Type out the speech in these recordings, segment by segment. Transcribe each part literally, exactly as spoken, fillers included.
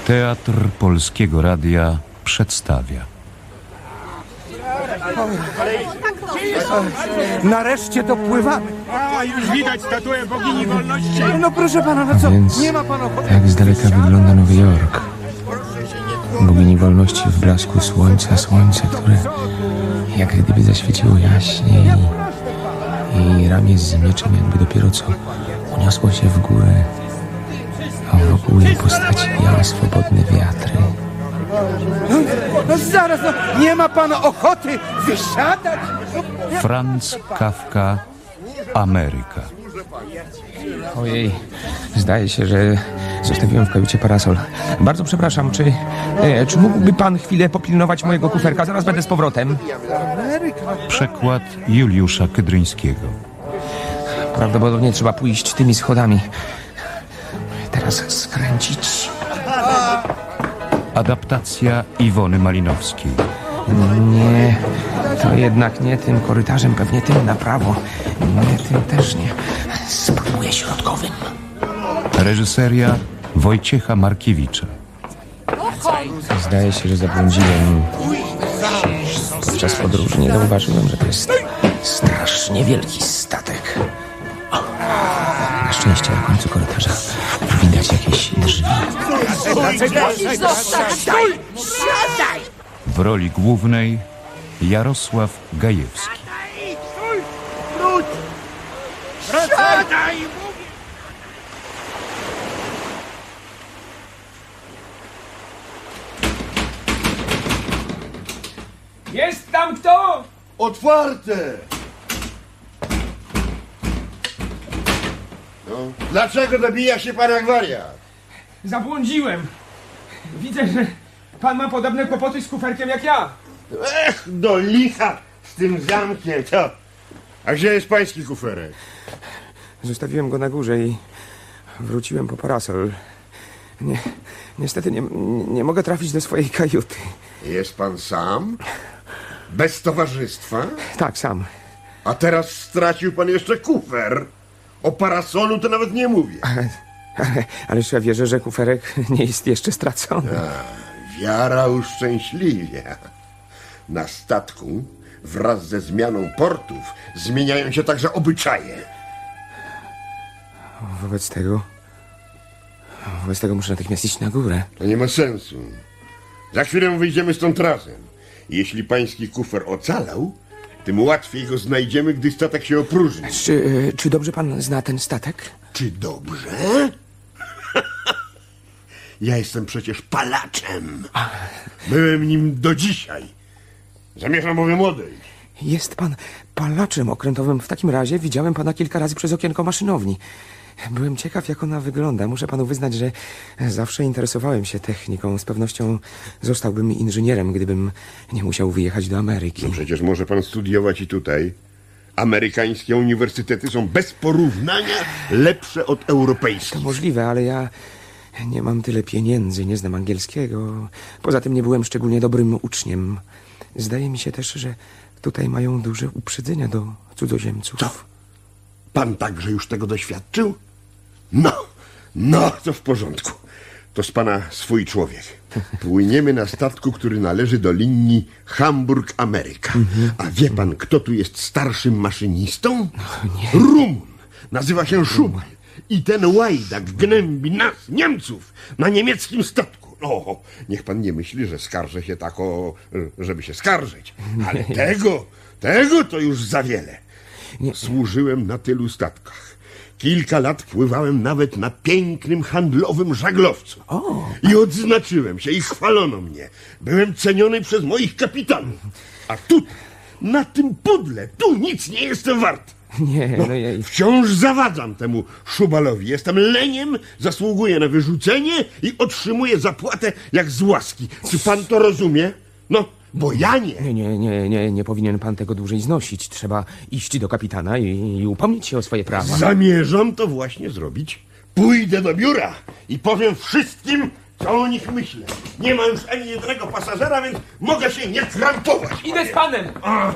Teatr Polskiego Radia przedstawia. Nareszcie dopływamy. A, już widać statuę bogini wolności. No proszę pana, no co? Więc Nie ma pan ochoty? tak z daleka wygląda Nowy Jork. Bogini wolności w blasku słońca, słońce, które jak gdyby zaświeciło jaśniej i, i ramię z mieczem jakby dopiero co uniosło się w górę, a wokół jej postaci wiały swobodne wiatry. No, no zaraz, no, nie ma pan ochoty wysiadać? Franz Kafka, Ameryka. Ojej, zdaje się, że zostawiłem w kajucie parasol. Bardzo przepraszam, czy, e, czy mógłby pan chwilę popilnować mojego kuferka? Zaraz będę z powrotem. Przekład Juliusza Kydryńskiego. Prawdopodobnie trzeba pójść tymi schodami. Teraz skręcić. Adaptacja Iwony Malinowskiej. Nie, to jednak nie tym korytarzem, pewnie tym na prawo. Nie, tym też nie. Spróbuję środkowym. Reżyseria Wojciecha Markiewicza. Zdaje się, że zabłądziłem. Podczas podróży nie zauważyłem, że to jest strasznie wielki statek. O, na szczęście na końcu korytarza widać jakieś drzwi. W roli głównej Jarosław Gajewski. Jest tam kto? Otwarte! No, dlaczego dobija się pan jak wariat? Zabłądziłem. Widzę, że pan ma podobne kłopoty z kuferkiem jak ja. Ech, do licha z tym zamkiem, to... A gdzie jest pański kuferek? Zostawiłem go na górze i wróciłem po parasol. Nie, niestety nie, nie mogę trafić do swojej kajuty. Jest pan sam? Bez towarzystwa? Tak, sam. A teraz stracił pan jeszcze kufer. O parasolu to nawet nie mówię. Ale, ależ ja wierzę, że kuferek nie jest jeszcze stracony. A, wiara uszczęśliwia. Na statku wraz ze zmianą portów zmieniają się także obyczaje. Wobec tego... Wobec tego muszę natychmiast iść na górę. To nie ma sensu. Za chwilę wyjdziemy stąd razem. Jeśli pański kufer ocalał, tym łatwiej go znajdziemy, gdy statek się opróżni. Czy, czy dobrze pan zna ten statek? Czy dobrze? Ja jestem przecież palaczem. Byłem nim do dzisiaj. Zamierzam bowiem odejść. Jest pan palaczem okrętowym. W takim razie widziałem pana kilka razy przez okienko maszynowni. Byłem ciekaw, jak ona wygląda. Muszę panu wyznać, że zawsze interesowałem się techniką. Z pewnością zostałbym inżynierem, gdybym nie musiał wyjechać do Ameryki. No przecież może pan studiować i tutaj. Amerykańskie uniwersytety są bez porównania lepsze od europejskich. To możliwe, ale ja nie mam tyle pieniędzy, nie znam angielskiego. Poza tym nie byłem szczególnie dobrym uczniem. Zdaje mi się też, że tutaj mają duże uprzedzenia do cudzoziemców. Co? Pan także już tego doświadczył? No, no, to w porządku. To z pana swój człowiek. Płyniemy na statku, który należy do linii Hamburg-Ameryka. A wie pan, kto tu jest starszym maszynistą? Nie. Rumun. Nazywa się Schumann. I ten łajdak gnębi nas, Niemców, na niemieckim statku. No, niech pan nie myśli, że skarżę się tak o... żeby się skarżyć. Ale tego, tego to już za wiele. Służyłem na tylu statkach. Kilka lat pływałem nawet na pięknym handlowym żaglowcu. O. I odznaczyłem się i chwalono mnie. Byłem ceniony przez moich kapitanów. A tu, na tym pudle, tu nic nie jestem wart. Nie, No, no ja... wciąż zawadzam temu Szubalowi. Jestem leniem, zasługuję na wyrzucenie i otrzymuję zapłatę jak z łaski. Czy pan to rozumie? No, bo ja nie. Nie, nie, nie, nie, nie powinien pan tego dłużej znosić. Trzeba iść do kapitana i, i upomnieć się o swoje prawa. Zamierzam to właśnie zrobić. Pójdę do biura i powiem wszystkim, co o nich myślę. Nie ma już ani jednego pasażera, więc mogę się nie krampować. Idę z panem! A.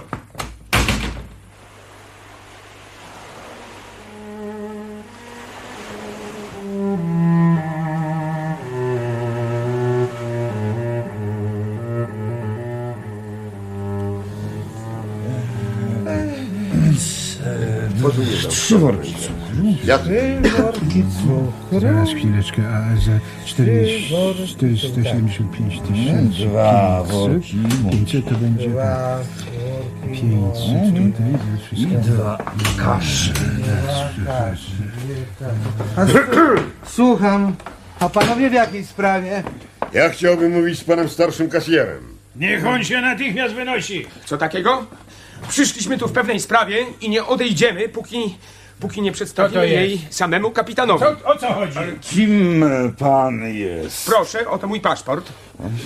Trzy worki. Ja Worki cukru. Zaraz chwileczkę, a za czterdzieści, czterysta siedemdziesiąt pięć tysięcy Dwa worki. pięćset to będzie Dwa pięćset tutaj, za wszystko. dwa kasze. Słucham. A panowie w jakiej sprawie? Ja chciałbym mówić z panem starszym kasjerem. Niech on się natychmiast wynosi. Co takiego? Przyszliśmy tu w pewnej sprawie i nie odejdziemy, póki, póki nie przedstawimy jest? jej samemu kapitanowi. Co, o co chodzi? Kim pan jest? Proszę, oto mój paszport.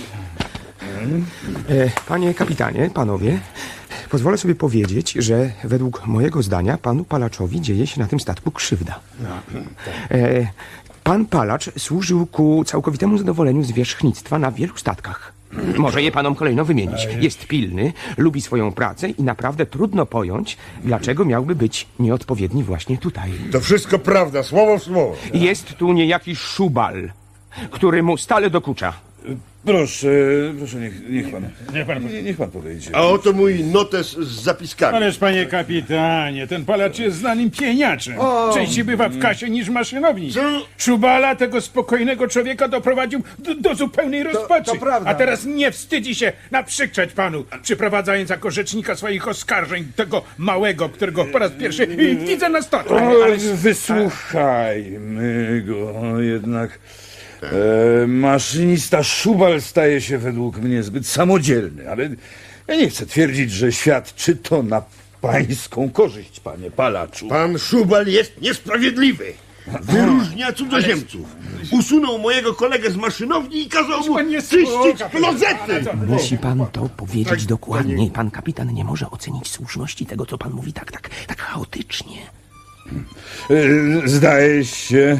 E, panie kapitanie, panowie, pozwolę sobie powiedzieć, że według mojego zdania panu Palaczowi dzieje się na tym statku krzywda. E, pan Palacz służył ku całkowitemu zadowoleniu zwierzchnictwa na wielu statkach. Może je panom kolejno wymienić. Jest pilny, lubi swoją pracę i naprawdę trudno pojąć, dlaczego miałby być nieodpowiedni właśnie tutaj. To wszystko prawda, słowo w słowo. Jest tu niejaki Szubal, który mu stale dokucza. Proszę, proszę, niech, niech pan. Niech pan... Nie, niech pan podejdzie. A oto mój notes z zapiskami. Ależ panie kapitanie, ten palacz jest znanym pieniaczem. Częściej bywa w kasie niż maszynownik. Co? Szubala, tego spokojnego człowieka, doprowadził do, do zupełnej rozpaczy. to prawda. A teraz nie wstydzi się naprzykrzać panu, przyprowadzając jako rzecznika swoich oskarżeń tego małego, którego po raz pierwszy widzę na statku. O, Ale... wysłuchajmy go jednak. E, maszynista Szubal staje się według mnie zbyt samodzielny, ale ja nie chcę twierdzić, że świadczy to na pańską korzyść, panie Palaczu. Pan Szubal jest niesprawiedliwy. Wyróżnia cudzoziemców. Usunął mojego kolegę z maszynowni i kazał mu pan nie czyścić słucha. klozety. Musi pan to powiedzieć Tak, dokładniej. Pan kapitan nie może ocenić słuszności tego, co pan mówi tak, tak, tak chaotycznie. E, zdaje się,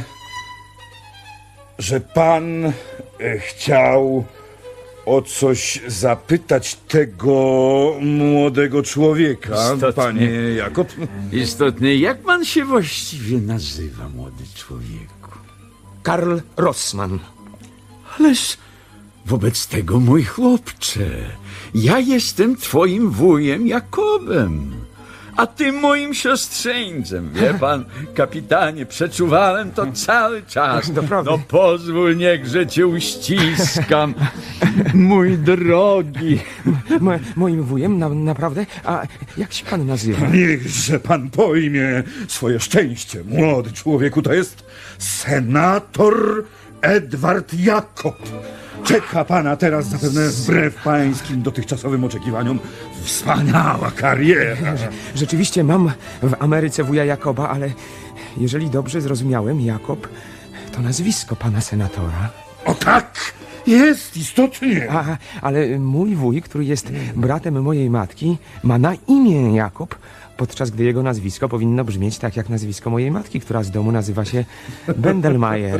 że pan e, chciał o coś zapytać tego młodego człowieka, Istotnie. panie Jakob. Istotnie, jak pan się właściwie nazywa, młody człowieku? Karl Rossmann. Ależ wobec tego, mój chłopcze, ja jestem twoim wujem Jakobem, a ty moim siostrzeńcem. Wie pan, kapitanie, przeczuwałem to cały czas. Doprawdy. No pozwól, niechże cię uściskam, mój drogi. Mo, moim wujem, na, naprawdę? A jak się pan nazywa? Niechże pan pojmie swoje szczęście, młody człowieku. To jest senator Edward Jakob. Czeka pana teraz zapewne wbrew pańskim dotychczasowym oczekiwaniom wspaniała kariera. Rzeczywiście mam w Ameryce wuja Jakoba, ale jeżeli dobrze zrozumiałem, Jakob to nazwisko pana senatora. O tak, jest istotnie. A, ale mój wuj, który jest bratem mojej matki, ma na imię Jakob, podczas gdy jego nazwisko powinno brzmieć tak jak nazwisko mojej matki, która z domu nazywa się Bendelmajer.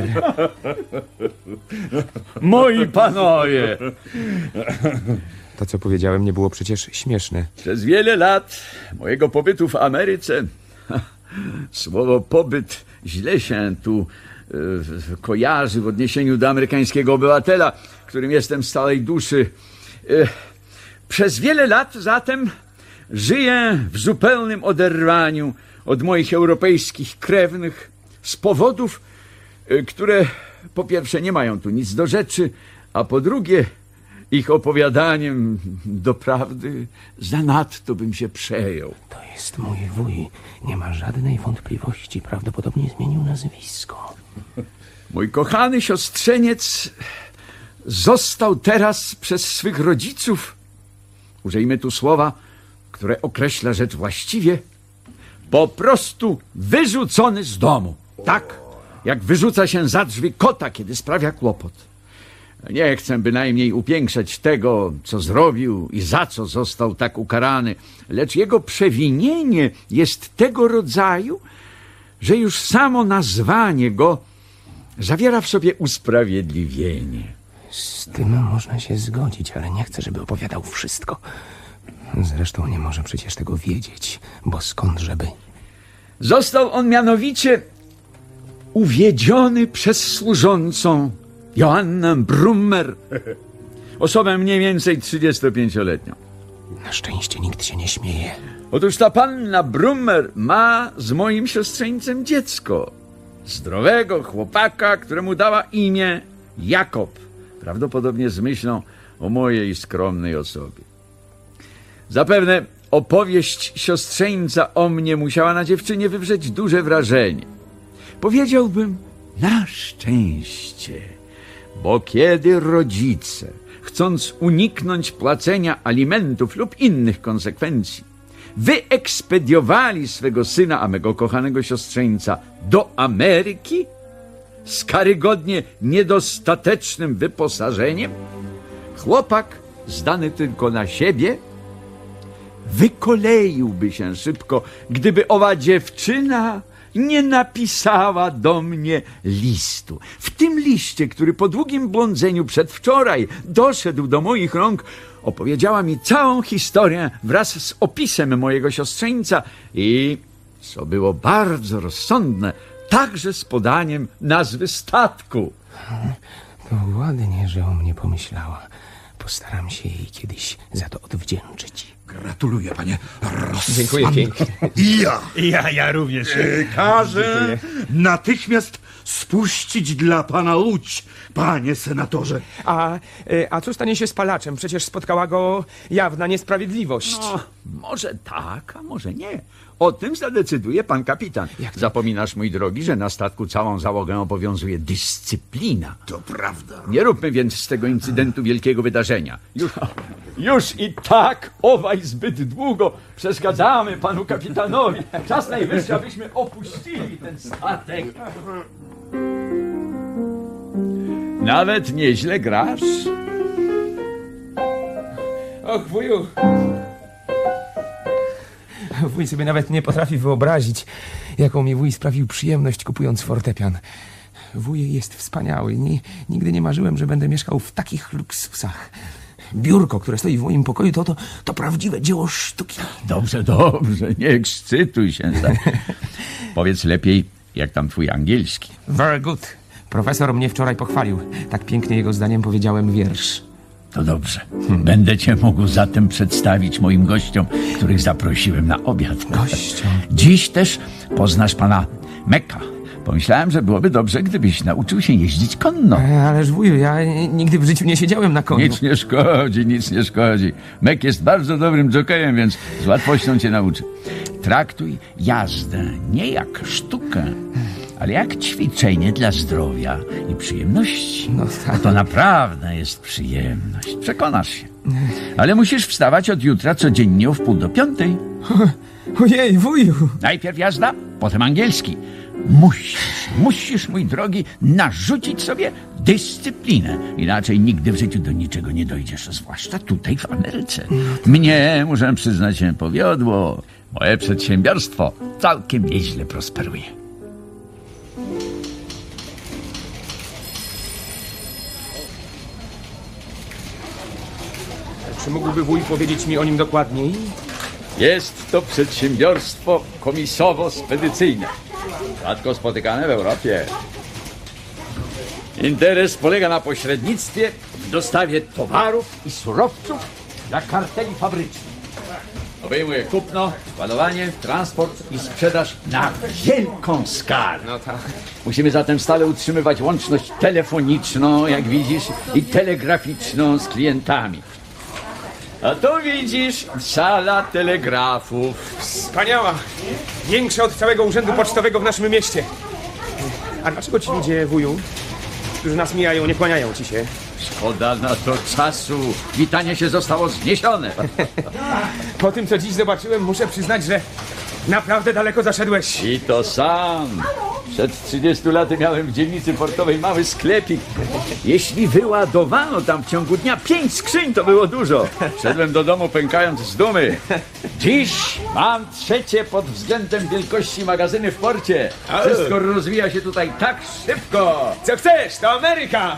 Moi panowie, To, co powiedziałem, nie było przecież śmieszne. przez wiele lat mojego pobytu w Ameryce, słowo pobyt źle się tu e, kojarzy w odniesieniu do amerykańskiego obywatela, którym jestem z całej duszy. E, przez wiele lat zatem żyję w zupełnym oderwaniu od moich europejskich krewnych z powodów, e, które po pierwsze nie mają tu nic do rzeczy, a po drugie ich opowiadaniem doprawdy zanadto bym się przejął. To jest mój wuj. Nie ma żadnej wątpliwości. Prawdopodobnie zmienił nazwisko. Mój kochany siostrzeniec został teraz przez swych rodziców, użyjmy tu słowa, które określa rzecz właściwie, po prostu wyrzucony z domu. Tak, jak wyrzuca się za drzwi kota, kiedy sprawia kłopot. Nie chcę bynajmniej upiększać tego, co zrobił i za co został tak ukarany, lecz jego przewinienie jest tego rodzaju, że już samo nazwanie go zawiera w sobie usprawiedliwienie. Z tym można się zgodzić, ale nie chcę, żeby opowiadał wszystko. Zresztą nie może przecież tego wiedzieć, bo skądżeby? Został on mianowicie uwiedziony przez służącą Joannę Brummer, osobę mniej więcej trzydziestopięcioletnią. Na szczęście nikt się nie śmieje. Otóż ta panna Brummer ma z moim siostrzeńcem dziecko. Zdrowego chłopaka, któremu dała imię Jakob. Prawdopodobnie z myślą o mojej skromnej osobie. Zapewne opowieść siostrzeńca o mnie musiała na dziewczynie wywrzeć duże wrażenie. Powiedziałbym na szczęście, bo kiedy rodzice, chcąc uniknąć płacenia alimentów lub innych konsekwencji, wyekspediowali swego syna, a mego kochanego siostrzeńca, do Ameryki z karygodnie niedostatecznym wyposażeniem, chłopak, zdany tylko na siebie, wykoleiłby się szybko, gdyby owa dziewczyna nie napisała do mnie listu. W tym liście, który po długim błądzeniu przedwczoraj doszedł do moich rąk, opowiedziała mi całą historię wraz z opisem mojego siostrzeńca i, co było bardzo rozsądne, także z podaniem nazwy statku. To ładnie, że o mnie pomyślała. Postaram się jej kiedyś za to odwdzięczyć. Gratuluję, panie Rossmann. Dziękuję pięknie. I ja. Ja, ja również. E, Każę natychmiast spuścić dla pana łódź, panie senatorze. A, e, a co stanie się z palaczem? Przecież spotkała go jawna niesprawiedliwość. No, może tak, a może nie. O tym zadecyduje pan kapitan. Zapominasz, mój drogi, że na statku całą załogę obowiązuje dyscyplina. To prawda. Nie róbmy więc z tego incydentu wielkiego wydarzenia. Już, już i tak owaj zbyt długo przeszkadzamy panu kapitanowi. Czas najwyższy, abyśmy opuścili ten statek. Nawet nieźle grasz. Och, wuju. Wuj sobie nawet nie potrafi wyobrazić, jaką mi wuj sprawił przyjemność, kupując fortepian. Wuj jest wspaniały. Ni, nigdy nie marzyłem, że będę mieszkał w takich luksusach. Biurko, które stoi w moim pokoju, to, to, to prawdziwe dzieło sztuki. Dobrze, dobrze, nie ekscytuj się. Tak. Powiedz lepiej, jak tam twój angielski. Very good. Profesor mnie wczoraj pochwalił. Tak pięknie jego zdaniem powiedziałem wiersz. To dobrze. Będę cię mógł zatem przedstawić moim gościom, których zaprosiłem na obiad. Gościom? Dziś też poznasz pana Mecca. Pomyślałem, że byłoby dobrze, gdybyś nauczył się jeździć konno. E, ależ wuju, ja nigdy w życiu nie siedziałem na koniu. Nic nie szkodzi, nic nie szkodzi. Mek jest bardzo dobrym jokejem, więc z łatwością cię nauczy. Traktuj jazdę nie jak sztukę, ale jak ćwiczenie dla zdrowia i przyjemności. No tak. Bo to naprawdę jest przyjemność. Przekonasz się. Ale musisz wstawać od jutra codziennie o wpół do piątej. Ojej, wuju. Najpierw jazda, potem angielski. Musisz, musisz, mój drogi, narzucić sobie dyscyplinę. Inaczej nigdy w życiu do niczego nie dojdziesz, zwłaszcza tutaj w Ameryce. Mnie, muszę przyznać, się powiodło. Moje przedsiębiorstwo całkiem nieźle prosperuje. Czy mógłby wuj powiedzieć mi o nim dokładniej? Jest to przedsiębiorstwo komisowo-spedycyjne. Rzadko spotykane w Europie. Interes polega na pośrednictwie w dostawie towarów i surowców dla karteli fabrycznych. Obejmuje kupno, składowanie, transport i sprzedaż na wielką skalę. No tak. Musimy zatem stale utrzymywać łączność telefoniczną, jak widzisz, i telegraficzną z klientami. A tu widzisz sala telegrafów. Wspaniała. Większa od całego urzędu pocztowego w naszym mieście. A dlaczego ci ludzie, wuju, którzy nas mijają, nie kłaniają ci się? Szkoda na to czasu. Witanie się zostało zniesione. Po tym, co dziś zobaczyłem, muszę przyznać, że naprawdę daleko zaszedłeś. I to sam. Przed trzydziestu laty miałem w dzielnicy portowej mały sklepik. Jeśli wyładowano tam w ciągu dnia pięć skrzyń, to było dużo. Szedłem do domu pękając z dumy. Dziś mam trzecie pod względem wielkości magazyny w porcie. Wszystko rozwija się tutaj tak szybko. Co chcesz? To Ameryka!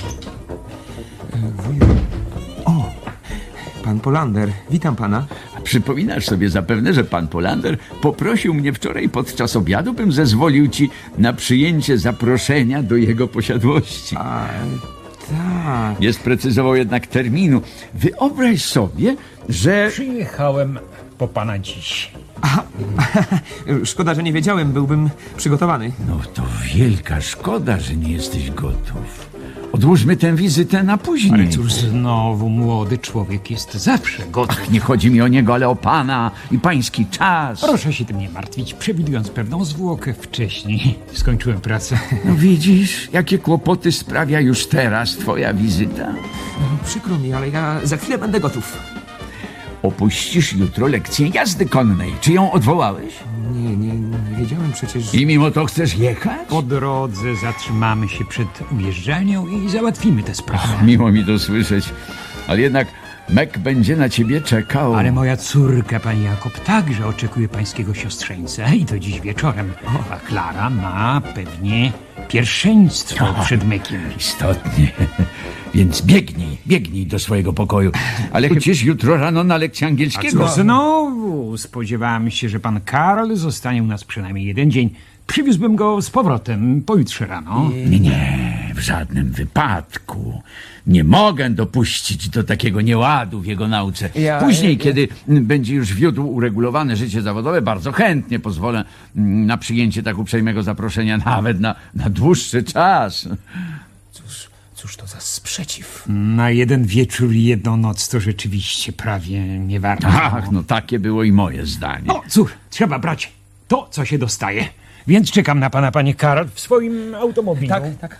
Pan Polander, witam pana. Przypominasz sobie zapewne, że pan Polander poprosił mnie wczoraj podczas obiadu, bym zezwolił ci na przyjęcie zaproszenia do jego posiadłości. A, tak. Nie sprecyzował jednak terminu. Wyobraź sobie, że... Przyjechałem po pana dziś. Aha, szkoda, że nie wiedziałem, byłbym przygotowany. No to wielka szkoda, że nie jesteś gotów. Odłóżmy tę wizytę na później. Ale cóż, znowu młody człowiek jest zawsze gotów. Ach, nie chodzi mi o niego, ale o pana i pański czas. Proszę się tym nie martwić, przewidując pewną zwłokę wcześniej. Skończyłem pracę. No widzisz, jakie kłopoty sprawia już teraz twoja wizyta. Przykro mi, ale ja za chwilę będę gotów. Opuścisz jutro lekcję jazdy konnej. Czy ją odwołałeś? Nie, nie, nie wiedziałem przecież... I mimo to chcesz jechać? Po drodze zatrzymamy się przed ujeżdżalnią i załatwimy tę sprawę. Ach, miło mi to słyszeć, ale jednak Mek będzie na ciebie czekał. Ale moja córka, pani Jakob, także oczekuje pańskiego siostrzeńca i to dziś wieczorem. A Klara ma pewnie pierwszeństwo O, przed Mekiem. Istotnie. Więc biegnij, biegnij do swojego pokoju. Ale przecież jutro rano na lekcję A angielskiego. co znowu? Spodziewałem się, że pan Karol zostanie u nas przynajmniej jeden dzień. Przywiózłbym go z powrotem pojutrze rano. Nie, nie, w żadnym wypadku. Nie mogę dopuścić do takiego nieładu w jego nauce. Ja- Później, ja- kiedy będzie już wiódł uregulowane życie zawodowe, bardzo chętnie pozwolę mm, na przyjęcie tak uprzejmego zaproszenia nawet na, na dłuższy czas. Cóż, cóż to za sprzeciw? Na jeden wieczór i jedną noc to rzeczywiście prawie nie warto. Ach, no takie było i moje zdanie. No cóż, trzeba brać to, co się dostaje. Więc czekam na pana, panie Karol, w swoim automobilu. Tak, tak.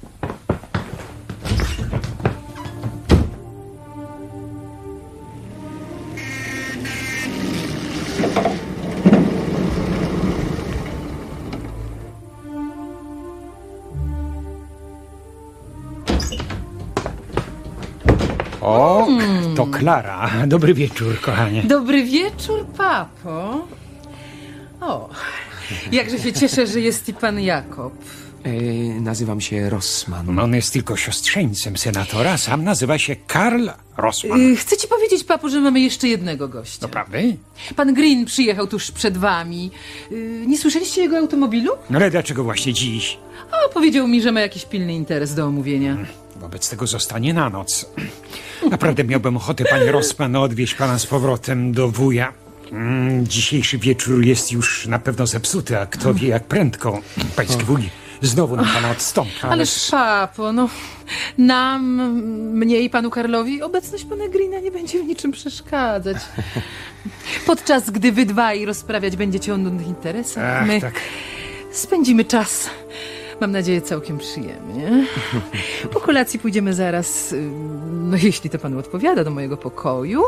O, to Klara. Dobry wieczór, kochanie. Dobry wieczór, papo. O, jakże się cieszę, że jest i pan Jakob. E, nazywam się Rossman. On jest tylko siostrzeńcem senatora, sam nazywa się Karl Rossmann. Y, Chcę ci powiedzieć, papo, że mamy jeszcze jednego gościa. Doprawdy? Pan Green przyjechał tuż przed wami. Y, Nie słyszeliście jego automobilu? No ale dlaczego właśnie dziś? O, powiedział mi, że ma jakiś pilny interes do omówienia. Wobec tego zostanie na noc. Naprawdę miałbym ochotę, panie Rossmann, odwieźć pana z powrotem do wuja. Mm, dzisiejszy wieczór jest już na pewno zepsuty, a kto wie jak prędko pański wuj znowu na pana odstąpi. Ależ papo, no nam, mnie i panu Karlowi obecność pana Greena nie będzie w niczym przeszkadzać. Podczas gdy wy dwaj rozprawiać będziecie o nudnych interesach, Ach, my tak. spędzimy czas, mam nadzieję, całkiem przyjemnie. Po kolacji pójdziemy zaraz, y, no jeśli to panu odpowiada, do mojego pokoju.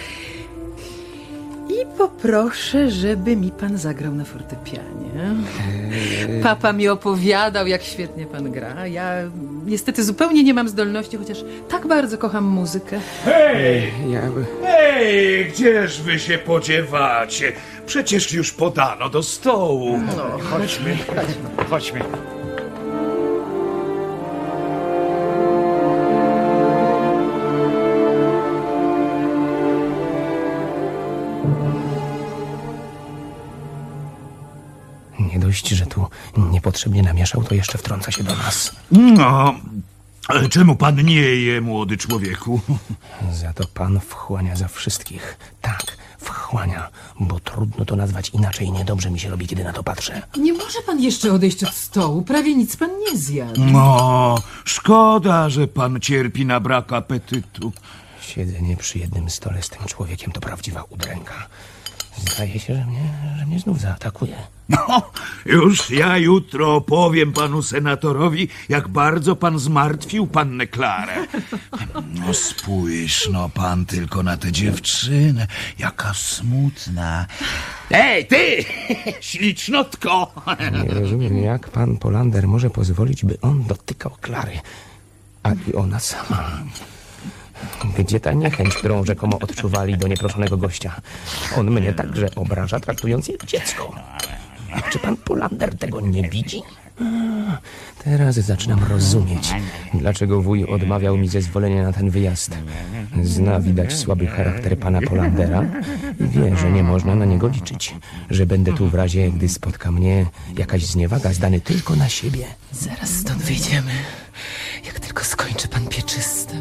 I poproszę, żeby mi pan zagrał na fortepianie. Papa mi opowiadał, jak świetnie pan gra. Ja niestety zupełnie nie mam zdolności, chociaż tak bardzo kocham muzykę. Hej! Ja... Hej, gdzież wy się podziewacie? Przecież już podano do stołu. No, chodźmy, chodźmy. Nie dość, że tu niepotrzebnie namieszał, to jeszcze wtrąca się do nas. No, ale czemu pan nie je, młody człowieku? Za to pan wchłania za wszystkich. Tak, wchłania, bo trudno to nazwać inaczej. Niedobrze mi się robi, kiedy na to patrzę. Nie może pan jeszcze odejść od stołu. Prawie nic pan nie zjadł. No, szkoda, że pan cierpi na brak apetytu. Siedzenie przy jednym stole z tym człowiekiem to prawdziwa udręka. Zdaje się, że mnie, że mnie znów zaatakuje. No, już ja jutro opowiem panu senatorowi, jak bardzo pan zmartwił pannę Klarę. No spójrz, no pan tylko na tę dziewczynę, jaka smutna. Ej, ty, ślicznotko! Nie rozumiem, jak pan Polander może pozwolić, by on dotykał Klary, a i ona sama. Gdzie ta niechęć, którą rzekomo odczuwali do nieproszonego gościa? On mnie także obraża, traktując jak dziecko. Czy pan Polander tego nie widzi? Teraz zaczynam rozumieć, dlaczego wuj odmawiał mi zezwolenia na ten wyjazd. Zna widać słaby charakter pana Polandera i wie, że nie można na niego liczyć. Że będę tu w razie, gdy spotka mnie jakaś zniewaga, zdany tylko na siebie. Zaraz stąd wyjdziemy. Jak tylko skończy pan pieczysty.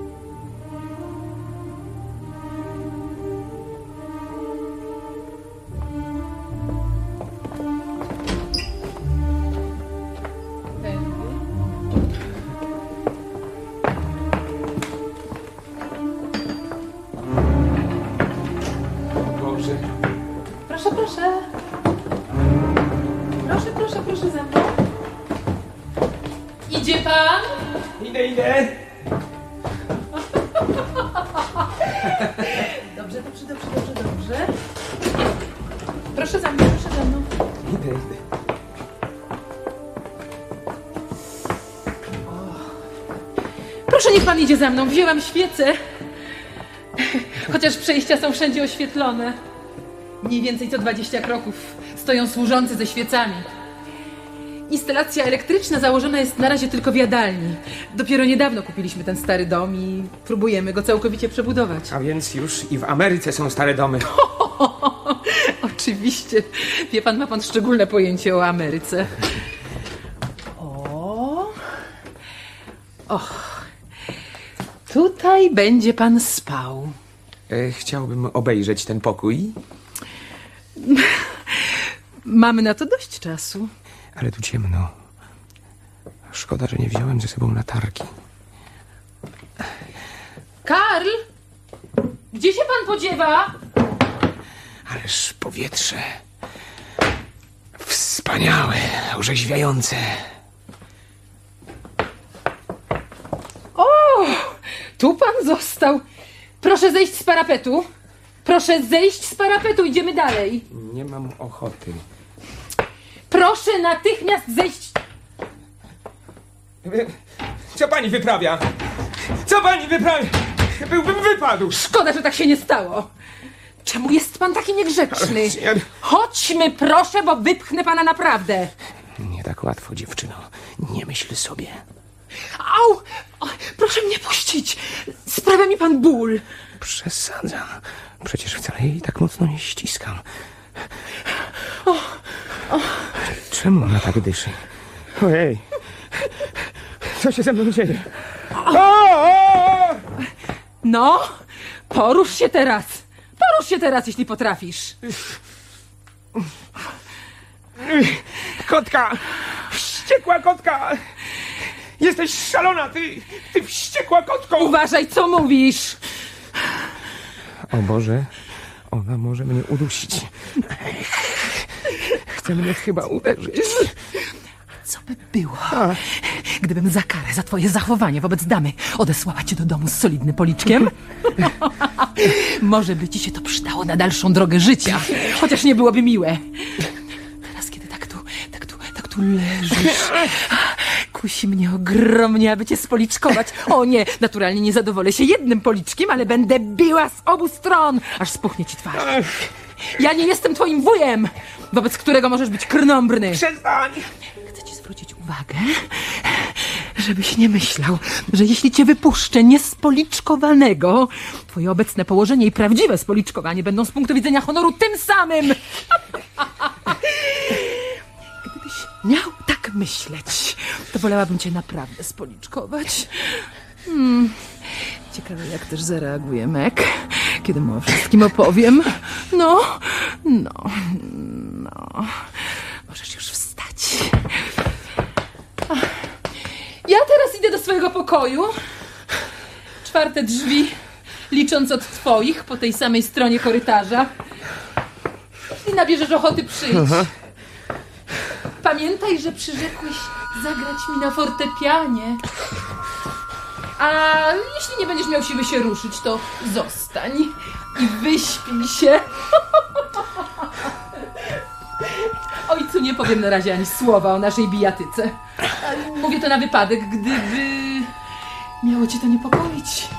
Proszę, proszę. Proszę, proszę, proszę za mną. Idzie pan? Idę, idę. Dobrze, dobrze, dobrze, dobrze, dobrze. Proszę za mną, proszę za mną. Idę, idę. Proszę, niech pan idzie za mną. Wzięłam świecę. Chociaż przejścia są wszędzie oświetlone. Mniej więcej co dwadzieścia kroków stoją służący ze świecami. Instalacja elektryczna założona jest na razie tylko w jadalni. Dopiero niedawno kupiliśmy ten stary dom i próbujemy go całkowicie przebudować. A więc już i w Ameryce są stare domy. Oczywiście. Wie pan, ma pan szczególne pojęcie o Ameryce. O. Och. Tutaj będzie pan spał. E, chciałbym obejrzeć ten pokój. Mamy na to dość czasu. Ale tu ciemno. Szkoda, że nie wziąłem ze sobą latarki. Karl! Gdzie się pan podziewa? Ależ powietrze. Wspaniałe, orzeźwiające. O! Tu pan został. Proszę zejść z parapetu. Proszę zejść z parapetu, idziemy dalej. Nie mam ochoty. Proszę natychmiast zejść. Co pani wyprawia? Co pani wyprawia? Byłbym wypadł. Szkoda, że tak się nie stało. Czemu jest pan taki niegrzeczny? Ja... Chodźmy, proszę, bo wypchnę pana naprawdę. Nie tak łatwo, dziewczyno. Nie myśl sobie. Au! O, proszę mnie puścić. Sprawia mi pan ból. Przesadza. Przecież wcale jej tak mocno nie ściskam. O, o. Czemu ona tak dyszy? Ojej. Co się ze mną dzieje? O, o! No, porusz się teraz. Porusz się teraz, jeśli potrafisz. Kotka! Wściekła kotka! Jesteś szalona, ty, ty wściekła kotko! Uważaj, co mówisz! O Boże, ona może mnie udusić. Chce mnie chyba uderzyć. Co by było, gdybym za karę za twoje zachowanie wobec damy odesłała cię do domu z solidnym policzkiem? Może by ci się to przydało na dalszą drogę życia, chociaż nie byłoby miłe. Teraz, kiedy tak tu, tak tu, tak tu leżysz, kusi mnie ogromnie, aby cię spoliczkować. O nie, naturalnie nie zadowolę się jednym policzkiem, ale będę biła z obu stron, aż spuchnie ci twarz. Ja nie jestem twoim wujem, wobec którego możesz być krnąbrny. Przestań! Chcę ci zwrócić uwagę, żebyś nie myślał, że jeśli cię wypuszczę niespoliczkowanego, twoje obecne położenie i prawdziwe spoliczkowanie będą z punktu widzenia honoru tym samym. Gdybyś miał tak myśleć, to wolałabym cię naprawdę spoliczkować. Hmm. Ciekawe, jak też zareaguje Meg, kiedy mu o wszystkim opowiem. No, no, no. Możesz już wstać. Ach. Ja teraz idę do swojego pokoju. Czwarte drzwi, licząc od twoich, po tej samej stronie korytarza. I nabierzesz ochoty przyjść. Aha. Pamiętaj, że przyrzekłeś zagrać mi na fortepianie. A jeśli nie będziesz miał siły się ruszyć, to zostań i wyśpij się. Ojcu nie powiem na razie ani słowa o naszej bijatyce. Mówię to na wypadek, gdyby miało cię to niepokoić.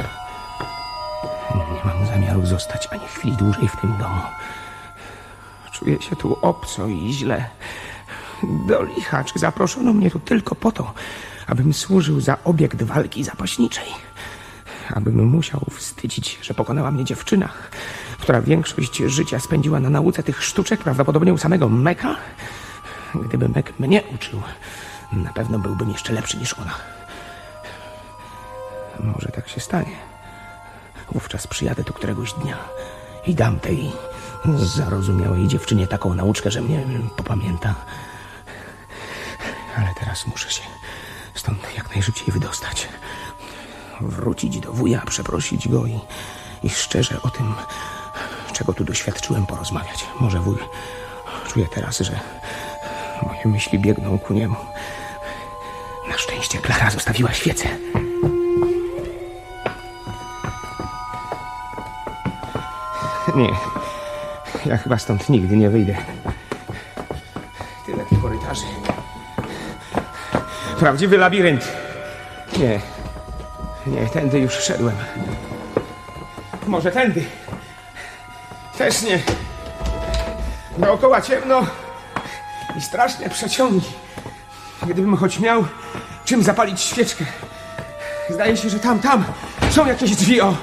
Nie mam zamiaru zostać ani chwili dłużej w tym domu. Czuję się tu obco i źle. Do lichaczk zaproszono mnie tu tylko po to, abym służył za obiekt walki zapaśniczej. Abym musiał wstydzić, że pokonała mnie dziewczyna, która większość życia spędziła na nauce tych sztuczek, prawdopodobnie u samego Meka. Gdyby Mek mnie uczył, na pewno byłbym jeszcze lepszy niż ona. Może tak się stanie. Wówczas przyjadę tu któregoś dnia i dam tej zarozumiałej dziewczynie taką nauczkę, że mnie popamięta. Ale teraz muszę się stąd jak najszybciej wydostać. Wrócić do wuja, przeprosić go i, i szczerze o tym, czego tu doświadczyłem, porozmawiać. Może wuj czuje teraz, że moje myśli biegną ku niemu. Na szczęście Klara zostawiła świecę. Nie, ja chyba stąd nigdy nie wyjdę. Tyle tych korytarzy. Prawdziwy labirynt. Nie, nie, tędy już szedłem. Może tędy. Też nie. Dookoła ciemno i straszne przeciągi. Gdybym choć miał czym zapalić świeczkę. Zdaje się, że tam, tam są jakieś drzwi, o.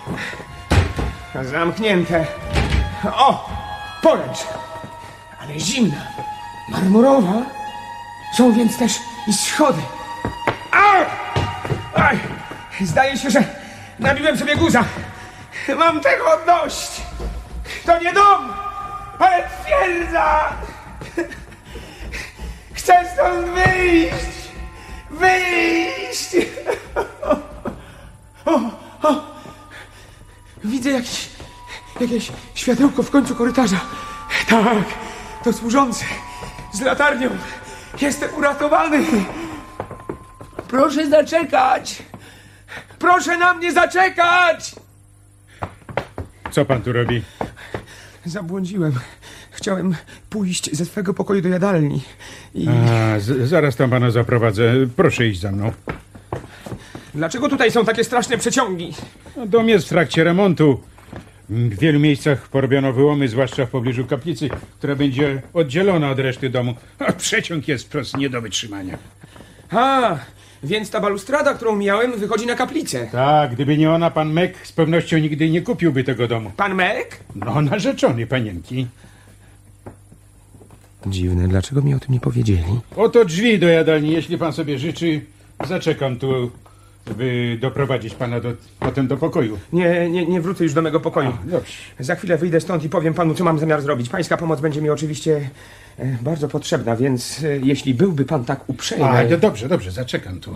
Zamknięte. O! Poręcz. Ale zimna. Marmurowa. Są więc też i schody. Au! Aj! Zdaje się, że nabiłem sobie guza. Mam tego dość. To nie dom, ale twierdza. Chcę stąd wyjść. Wyjść. O, o. Widzę jakieś, jakieś światełko w końcu korytarza. Tak, to służący. Z latarnią. Jestem uratowany. Proszę zaczekać. Proszę na mnie zaczekać. Co pan tu robi? Zabłądziłem. Chciałem pójść ze swego pokoju do jadalni. I... A, z- zaraz tam pana zaprowadzę. Proszę iść za mną. Dlaczego tutaj są takie straszne przeciągi? No, dom jest w trakcie remontu. W wielu miejscach porobiono wyłomy, zwłaszcza w pobliżu kaplicy, która będzie oddzielona od reszty domu. A przeciąg jest wprost nie do wytrzymania. A, więc ta balustrada, którą miałem, wychodzi na kaplicę. Tak, gdyby nie ona, pan Mek z pewnością nigdy nie kupiłby tego domu. Pan Mek? No, narzeczony panienki. Dziwne, dlaczego mi o tym nie powiedzieli? Oto drzwi do jadalni. Jeśli pan sobie życzy, zaczekam tu, by doprowadzić pana do, potem do pokoju. Nie, nie, nie wrócę już do mego pokoju. A, dobrze. Za chwilę wyjdę stąd i powiem panu, co mam zamiar zrobić. Pańska pomoc będzie mi oczywiście e, bardzo potrzebna, więc e, jeśli byłby pan tak uprzejmy... A, no dobrze, dobrze, zaczekam tu.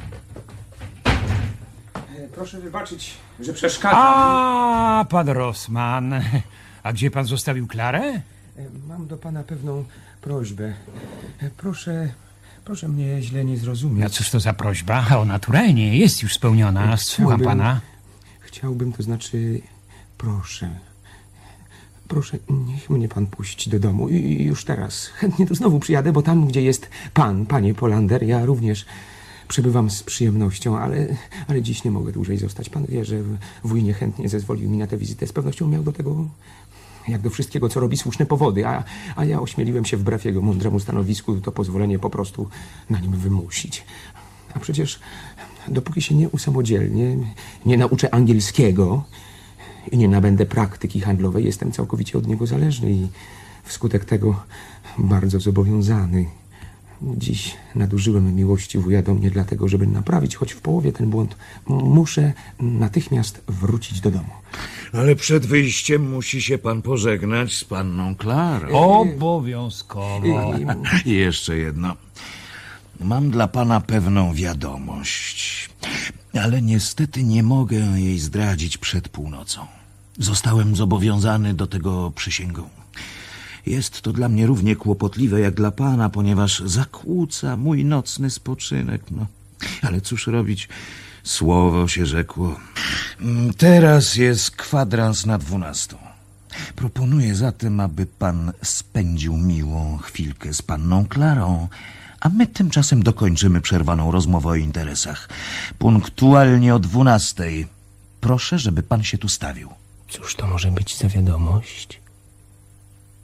E, proszę wybaczyć, że przeszkadzam. A, pan Rossmann. A gdzie pan zostawił Klarę? E, mam do pana pewną prośbę. E, proszę... Proszę mnie źle nie zrozumieć. A cóż to za prośba? O, naturalnie, jest już spełniona. Słucham Chciałbym- pana. Chciałbym, to znaczy... Proszę... Proszę, niech mnie pan puści do domu. I i już teraz. Chętnie tu znowu przyjadę, bo tam, gdzie jest pan, panie Polander, ja również przebywam z przyjemnością, ale, ale dziś nie mogę dłużej zostać. Pan wie, że wuj niechętnie zezwolił mi na tę wizytę. Z pewnością miał do tego, jak do wszystkiego, co robi, słuszne powody, a, a ja ośmieliłem się wbrew jego mądremu stanowisku to pozwolenie po prostu na nim wymusić. A przecież dopóki się nie usamodzielnię, nie nauczę angielskiego i nie nabędę praktyki handlowej, jestem całkowicie od niego zależny i wskutek tego bardzo zobowiązany. Dziś nadużyłem miłości wuja do mnie dlatego, żeby naprawić choć w połowie ten błąd, m- muszę natychmiast wrócić do domu. Ale przed wyjściem musi się pan pożegnać z panną Klarą. Obowiązkowo. I jeszcze jedno. Mam dla pana pewną wiadomość, ale niestety nie mogę jej zdradzić przed północą. Zostałem zobowiązany do tego przysięgą. Jest to dla mnie równie kłopotliwe jak dla pana, ponieważ zakłóca mój nocny spoczynek. No, ale cóż robić? Słowo się rzekło. Teraz jest kwadrans na dwunastą. Proponuję zatem, aby pan spędził miłą chwilkę z panną Klarą, a my tymczasem dokończymy przerwaną rozmowę o interesach. Punktualnie o dwunastej. Proszę, żeby pan się tu stawił. Cóż to może być za wiadomość?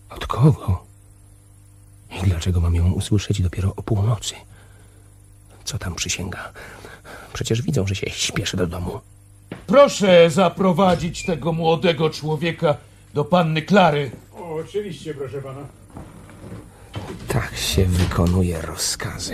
Od kogo? I dlaczego mam ją usłyszeć dopiero o północy? Co tam przysięga? Przecież widzą, że się śpieszę do domu. Proszę zaprowadzić tego młodego człowieka do panny Klary. O, oczywiście, proszę pana. Tak się wykonuje rozkazy.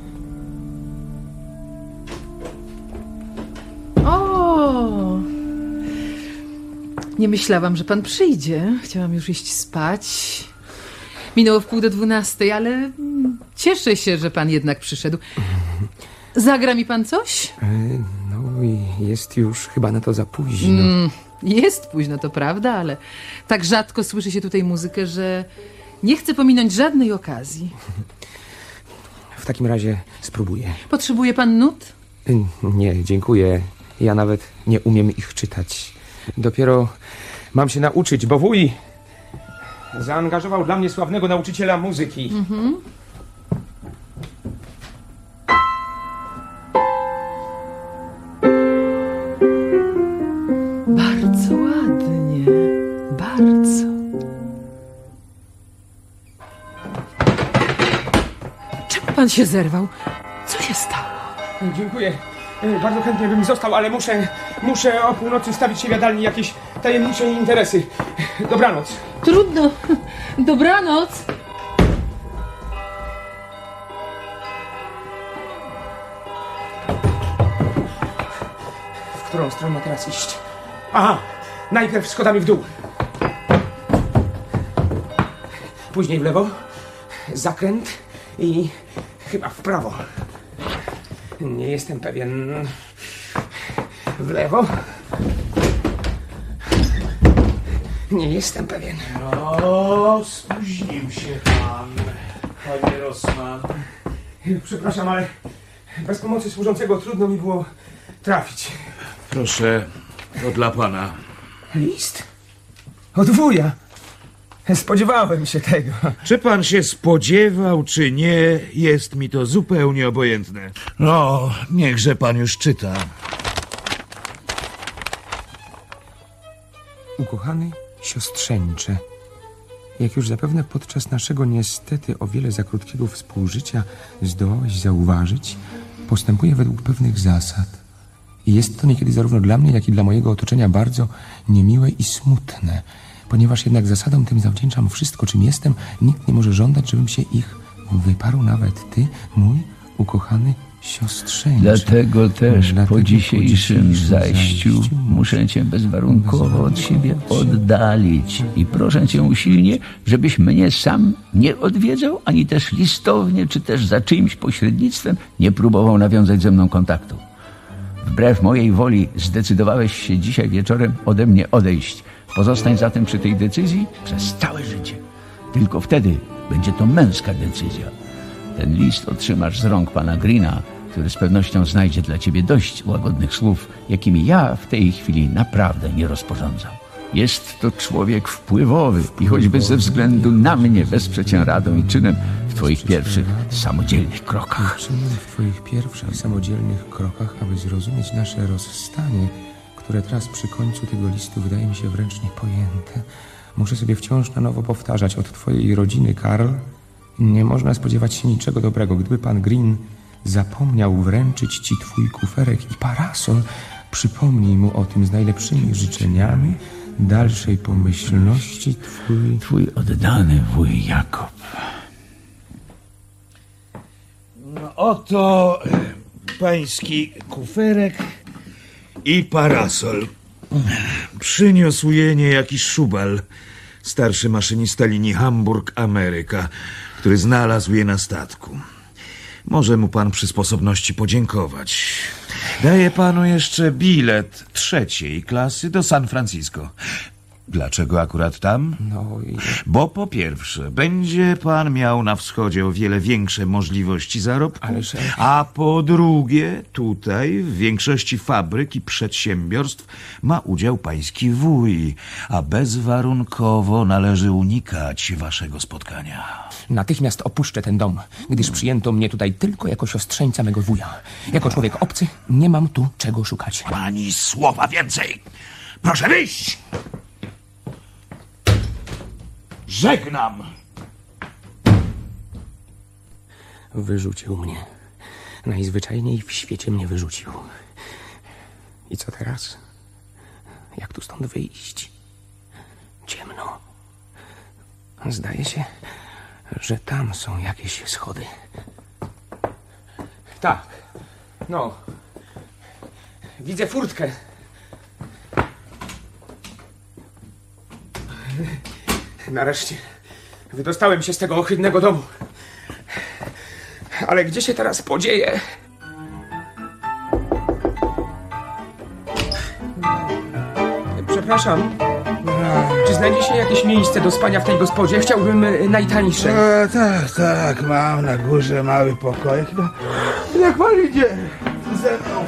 O! Nie myślałam, że pan przyjdzie. Chciałam już iść spać. Minęło w pół do dwunastej, ale mm, cieszę się, że pan jednak przyszedł. Zagra mi pan coś? E, no i jest już chyba na to za późno. Mm, jest późno, to prawda, ale tak rzadko słyszy się tutaj muzykę, że nie chcę pominąć żadnej okazji. W takim razie spróbuję. Potrzebuje pan nut? E, Nie, dziękuję. Ja nawet nie umiem ich czytać. Dopiero mam się nauczyć, bo wuj zaangażował dla mnie sławnego nauczyciela muzyki. Mhm. Bardzo ładnie. Bardzo. Czemu pan się zerwał? Co się stało? Dziękuję. E, Bardzo chętnie bym został, ale muszę, muszę o północy stawić się w jadalni jakieś tajemnicze interesy. Dobranoc. Trudno. Dobranoc. W którą stronę teraz iść? Aha, najpierw schodami w dół. Później w lewo, zakręt i chyba w prawo. Nie jestem pewien. W lewo. Nie jestem pewien. No, spóźnił się pan, panie Rossmann. Przepraszam, ale bez pomocy służącego trudno mi było trafić. Proszę, to dla pana. List? Od wuja. Spodziewałem się tego. Czy pan się spodziewał, czy nie, jest mi to zupełnie obojętne. No, niechże pan już czyta. Ukochany siostrzeńcze, jak już zapewne podczas naszego niestety o wiele za krótkiego współżycia zdołałeś zauważyć, postępuję według pewnych zasad. I jest to niekiedy zarówno dla mnie, jak i dla mojego otoczenia bardzo niemiłe i smutne. Ponieważ jednak zasadom tym zawdzięczam wszystko, czym jestem, nikt nie może żądać, żebym się ich wyparł, nawet ty, mój ukochany siostrzeńcze. Dlatego też Dlatego po dzisiejszym zajściu zajściu muszę cię bezwarunkowo od siebie oddalić i proszę cię usilnie, żebyś mnie sam nie odwiedzał, ani też listownie, czy też za czyimś pośrednictwem nie próbował nawiązać ze mną kontaktu. Wbrew mojej woli zdecydowałeś się dzisiaj wieczorem ode mnie odejść. Pozostań zatem przy tej decyzji przez całe życie. Tylko wtedy będzie to męska decyzja. Ten list otrzymasz z rąk pana Greena, który z pewnością znajdzie dla ciebie dość łagodnych słów, jakimi ja w tej chwili naprawdę nie rozporządzam. Jest to człowiek wpływowy i choćby ze względu na mnie wesprze cię radą i czynem w twoich pierwszych samodzielnych krokach. Czynem w twoich pierwszych samodzielnych krokach, aby zrozumieć nasze rozstanie, które teraz przy końcu tego listu wydaje mi się wręcz niepojęte. Muszę sobie wciąż na nowo powtarzać od twojej rodziny, Karl. Nie można spodziewać się niczego dobrego. Gdyby pan Green zapomniał wręczyć ci twój kuferek i parasol, przypomnij mu o tym z najlepszymi życzeniami, dalszej pomyślności, twój... Twój oddany wuj Jakob. No oto pański kuferek i parasol. Przyniósł je niejaki Szubal, starszy maszynista linii Hamburg-Ameryka, który znalazł je na statku. Może mu pan przy sposobności podziękować. Daję panu jeszcze bilet trzeciej klasy do San Francisco. Dlaczego akurat tam? No i... Bo po pierwsze, będzie pan miał na wschodzie o wiele większe możliwości zarobku, Ależ... a po drugie, tutaj w większości fabryk i przedsiębiorstw ma udział pański wuj, a bezwarunkowo należy unikać waszego spotkania. Natychmiast opuszczę ten dom, gdyż przyjęto mnie tutaj tylko jako siostrzeńca mego wuja. Jako człowiek obcy nie mam tu czego szukać. Ani słowa więcej! Proszę wyjść! Żegnam. Wyrzucił mnie. Najzwyczajniej w świecie mnie wyrzucił. I co teraz? Jak tu stąd wyjść? Ciemno. Zdaje się, że tam są jakieś schody. Tak. No. Widzę furtkę. Nareszcie wydostałem się z tego ohydnego domu. Ale gdzie się teraz podzieje? Przepraszam. Czy znajdzie się jakieś miejsce do spania w tej gospodzie? Chciałbym y, najtańsze. E, tak, tak, mam na górze mały pokoik. No, jak pan idzie ze mną.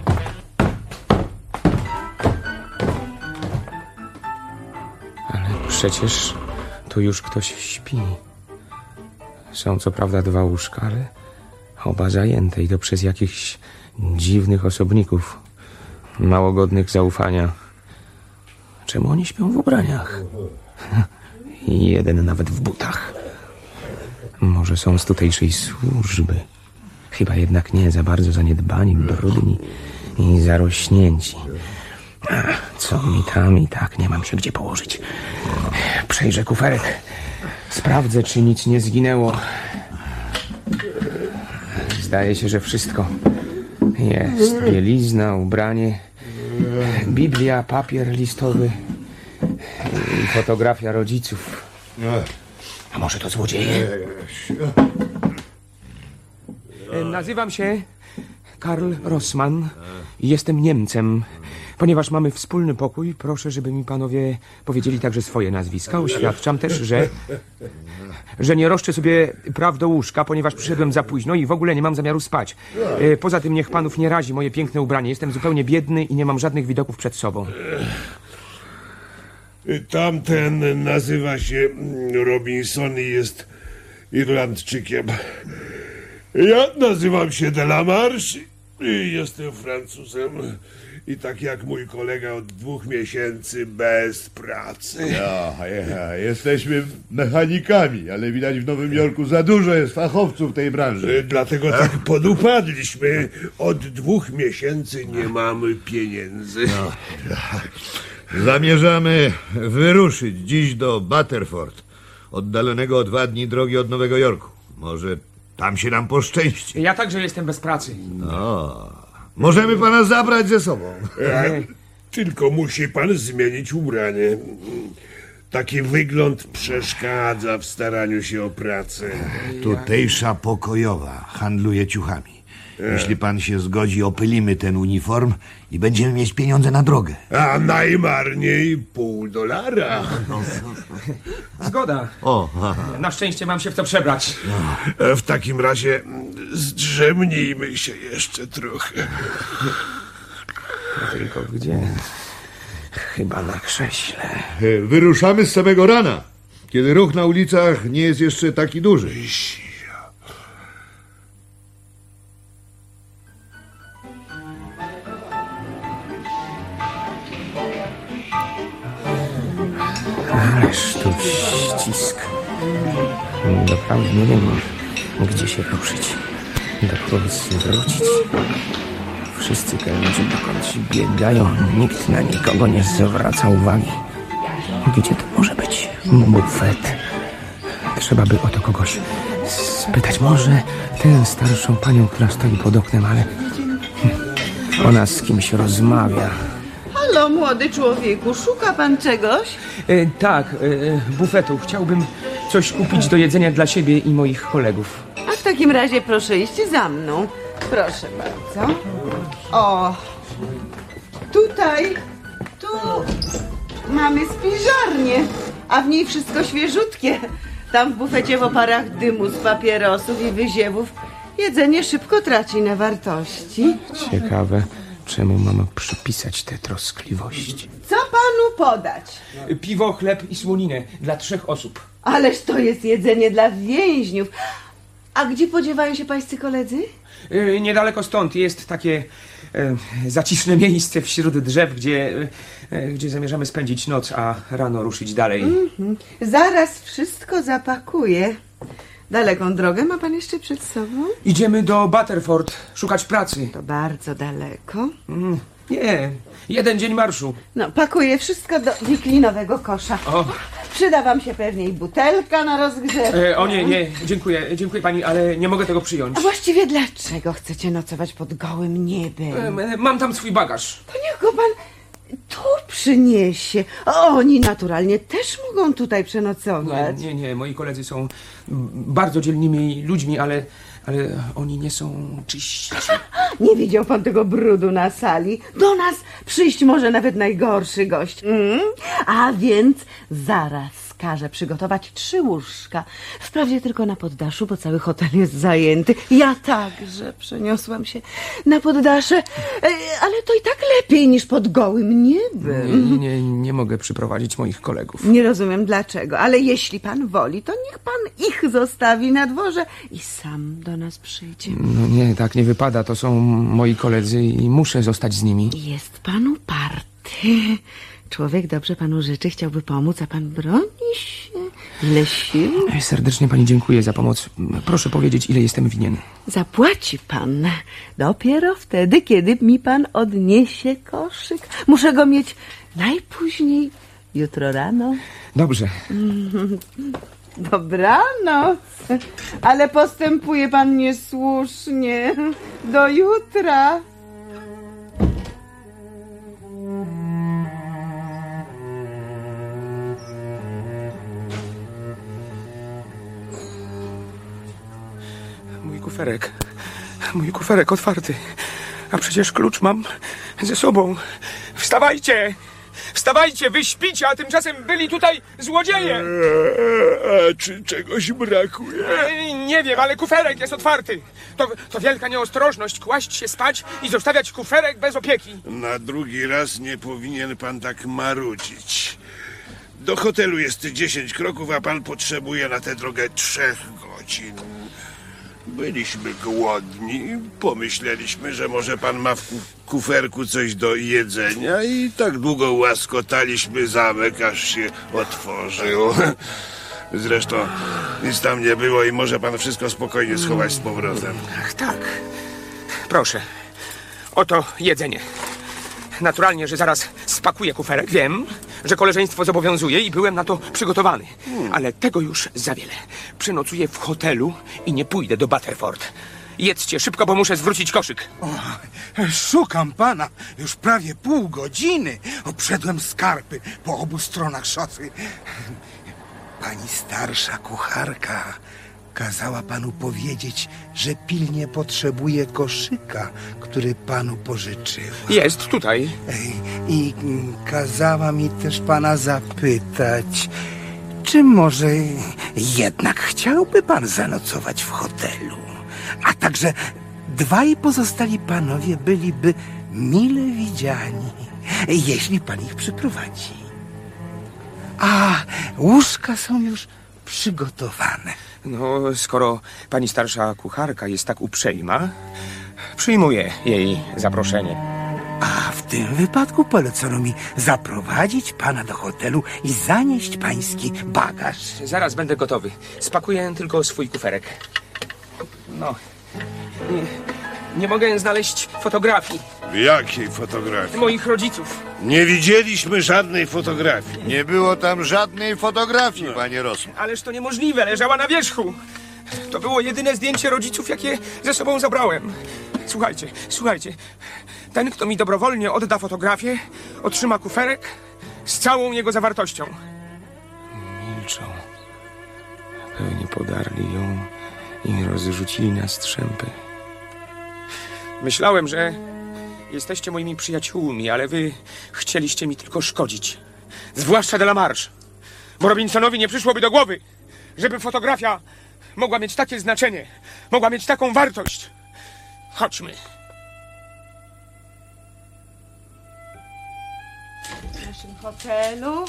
Ale przecież tu już ktoś śpi. Są co prawda dwa łóżka, ale oba zajęte i to przez jakichś dziwnych osobników, mało godnych zaufania. Czemu oni śpią w ubraniach? I jeden nawet w butach. Może są z tutejszej służby. Chyba jednak nie, za bardzo zaniedbani, brudni i zarośnięci. Ach, co mi tam i tak nie mam się gdzie położyć. Przejrzę kuferek. Sprawdzę, czy nic nie zginęło. Zdaje się, że wszystko jest. Bielizna, ubranie, Biblia, papier listowy i fotografia rodziców. A może to złodzieje? Nazywam się Karl Rossmann i jestem Niemcem. Ponieważ mamy wspólny pokój, proszę, żeby mi panowie powiedzieli także swoje nazwiska. Oświadczam też, że że nie roszczę sobie praw do łóżka, ponieważ przyszedłem za późno i w ogóle nie mam zamiaru spać. Poza tym niech panów nie razi moje piękne ubranie. Jestem zupełnie biedny i nie mam żadnych widoków przed sobą. Tamten nazywa się Robinson i jest Irlandczykiem. Ja nazywam się Delamarche i jestem Francuzem. I tak jak mój kolega od dwóch miesięcy bez pracy. Ja, ja, jesteśmy mechanikami, ale widać w Nowym Jorku za dużo jest fachowców tej branży. Dlatego tak podupadliśmy. Od dwóch miesięcy nie mamy pieniędzy. No. Zamierzamy wyruszyć dziś do Butterford, oddalonego o dwa dni drogi od Nowego Jorku. Może tam się nam poszczęści. Ja także jestem bez pracy. No. Możemy pana zabrać ze sobą. A, tylko musi pan zmienić ubranie. Taki wygląd przeszkadza w staraniu się o pracę. Tutejsza pokojowa handluje ciuchami. Jeśli pan się zgodzi, opylimy ten uniform i będziemy mieć pieniądze na drogę. A najmarniej pół dolara. Zgoda. O, na szczęście mam się w to przebrać. No. W takim razie zdrzemnijmy się jeszcze trochę. Tylko gdzie? Chyba na krześle. Wyruszamy z samego rana, kiedy ruch na ulicach nie jest jeszcze taki duży. Ależ tu ścisk. Doprawdy nie wiem, gdzie się ruszyć. Dokąd zwrócić. Wszyscy kelnerzy dokądś biegają. Nikt na nikogo nie zwraca uwagi. Gdzie to może być? Bufet. Trzeba by o to kogoś spytać. Może tę starszą panią, która stoi pod oknem, ale ona z kimś rozmawia. Halo, młody człowieku, szuka pan czegoś? E, tak, e, bufetu. Chciałbym coś kupić do jedzenia dla siebie i moich kolegów. A w takim razie proszę iść za mną. Proszę bardzo. O, tutaj, tu mamy spiżarnię, a w niej wszystko świeżutkie. Tam w bufecie w oparach dymu z papierosów i wyziewów jedzenie szybko traci na wartości. Ciekawe, czemu mam przypisać tę troskliwość. Co panu podać? Piwo, chleb i słoninę dla trzech osób. Ależ to jest jedzenie dla więźniów. A A gdzie podziewają się pańscy koledzy? Y, niedaleko stąd jest takie y, zaciszne miejsce wśród drzew, gdzie, y, gdzie zamierzamy spędzić noc, a rano ruszyć dalej. Mhm. Zaraz wszystko zapakuję. Daleką drogę ma pan jeszcze przed sobą? Idziemy do Butterford szukać pracy. To bardzo daleko. Mm, nie, jeden dzień marszu. No, pakuję wszystko do wiklinowego kosza. O. Przyda wam się pewnie i butelka na rozgrzewkę. E, o nie, nie, dziękuję, dziękuję pani, ale nie mogę tego przyjąć. A właściwie dlaczego chcecie nocować pod gołym niebem? E, mam tam swój bagaż. To niech go pan tu przyniesie. Oni naturalnie też mogą tutaj przenocować. Nie, nie, nie, moi koledzy są bardzo dzielnymi ludźmi, ale, ale oni nie są czyści. Nie widział pan tego brudu na sali? Do nas przyjść może nawet najgorszy gość. Mm? A więc zaraz każę przygotować trzy łóżka. Wprawdzie tylko na poddaszu, bo cały hotel jest zajęty. Ja także przeniosłam się na poddasze, e, ale to i tak lepiej niż pod gołym niebem. Nie, nie, nie mogę przyprowadzić moich kolegów. Nie rozumiem dlaczego, ale jeśli pan woli, to niech pan ich zostawi na dworze i sam do nas przyjdzie. No nie, tak nie wypada. To są moi koledzy i muszę zostać z nimi. Jest pan uparty. Człowiek dobrze panu życzy, chciałby pomóc, a pan broni się. Ile sił. Serdecznie pani dziękuję za pomoc. Proszę powiedzieć, ile jestem winien. Zapłaci pan dopiero wtedy, kiedy mi pan odniesie koszyk. Muszę go mieć najpóźniej jutro rano. Dobrze. Dobranoc. Ale postępuje pan niesłusznie. Do jutra. Mój kuferek. Mój kuferek otwarty. A przecież klucz mam ze sobą. Wstawajcie! Wstawajcie, wy śpicie, a tymczasem byli tutaj złodzieje! A, a czy czegoś brakuje? E, nie wiem, ale kuferek jest otwarty. To, to wielka nieostrożność kłaść się spać i zostawiać kuferek bez opieki. Na drugi raz nie powinien pan tak marudzić. Do hotelu jest dziesięć kroków, a pan potrzebuje na tę drogę trzech godzin. Byliśmy głodni, pomyśleliśmy, że może pan ma w kuferku coś do jedzenia i tak długo łaskotaliśmy zamek, aż się otworzył. Zresztą nic tam nie było i może pan wszystko spokojnie schować z powrotem. Ach, tak. Proszę. Oto jedzenie. Naturalnie, że zaraz spakuję kuferek. Wiem, że koleżeństwo zobowiązuje i byłem na to przygotowany. Hmm. Ale tego już za wiele. Przenocuję w hotelu i nie pójdę do Butterford. Jedzcie szybko, bo muszę zwrócić koszyk. O, szukam pana już prawie pół godziny. Obszedłem skarpy po obu stronach szosy. Pani starsza kucharka kazała panu powiedzieć, że pilnie potrzebuje koszyka, który panu pożyczyła. Jest tutaj. I kazała mi też pana zapytać, czy może jednak chciałby pan zanocować w hotelu? A także dwaj pozostali panowie byliby mile widziani, jeśli pan ich przyprowadzi. A łóżka są już przygotowane. No, skoro pani starsza kucharka jest tak uprzejma, przyjmuję jej zaproszenie. A w tym wypadku polecono mi zaprowadzić pana do hotelu i zanieść pański bagaż. Zaraz będę gotowy. Spakuję tylko swój kuferek. No, nie, nie mogę znaleźć fotografii. Jakiej fotografii? Moich rodziców. Nie widzieliśmy żadnej fotografii. Nie było tam żadnej fotografii, no. Panie Rossmann. Ależ to niemożliwe, leżała na wierzchu. To było jedyne zdjęcie rodziców, jakie ze sobą zabrałem. Słuchajcie, słuchajcie. Ten, kto mi dobrowolnie odda fotografię, otrzyma kuferek z całą jego zawartością. Milczą. Pewnie podarli ją i rozrzucili na strzępy. Myślałem, że jesteście moimi przyjaciółmi, ale wy chcieliście mi tylko szkodzić. Zwłaszcza Delamarche. Bo Robinsonowi nie przyszłoby do głowy, żeby fotografia mogła mieć takie znaczenie, mogła mieć taką wartość. Chodźmy. W naszym hotelu.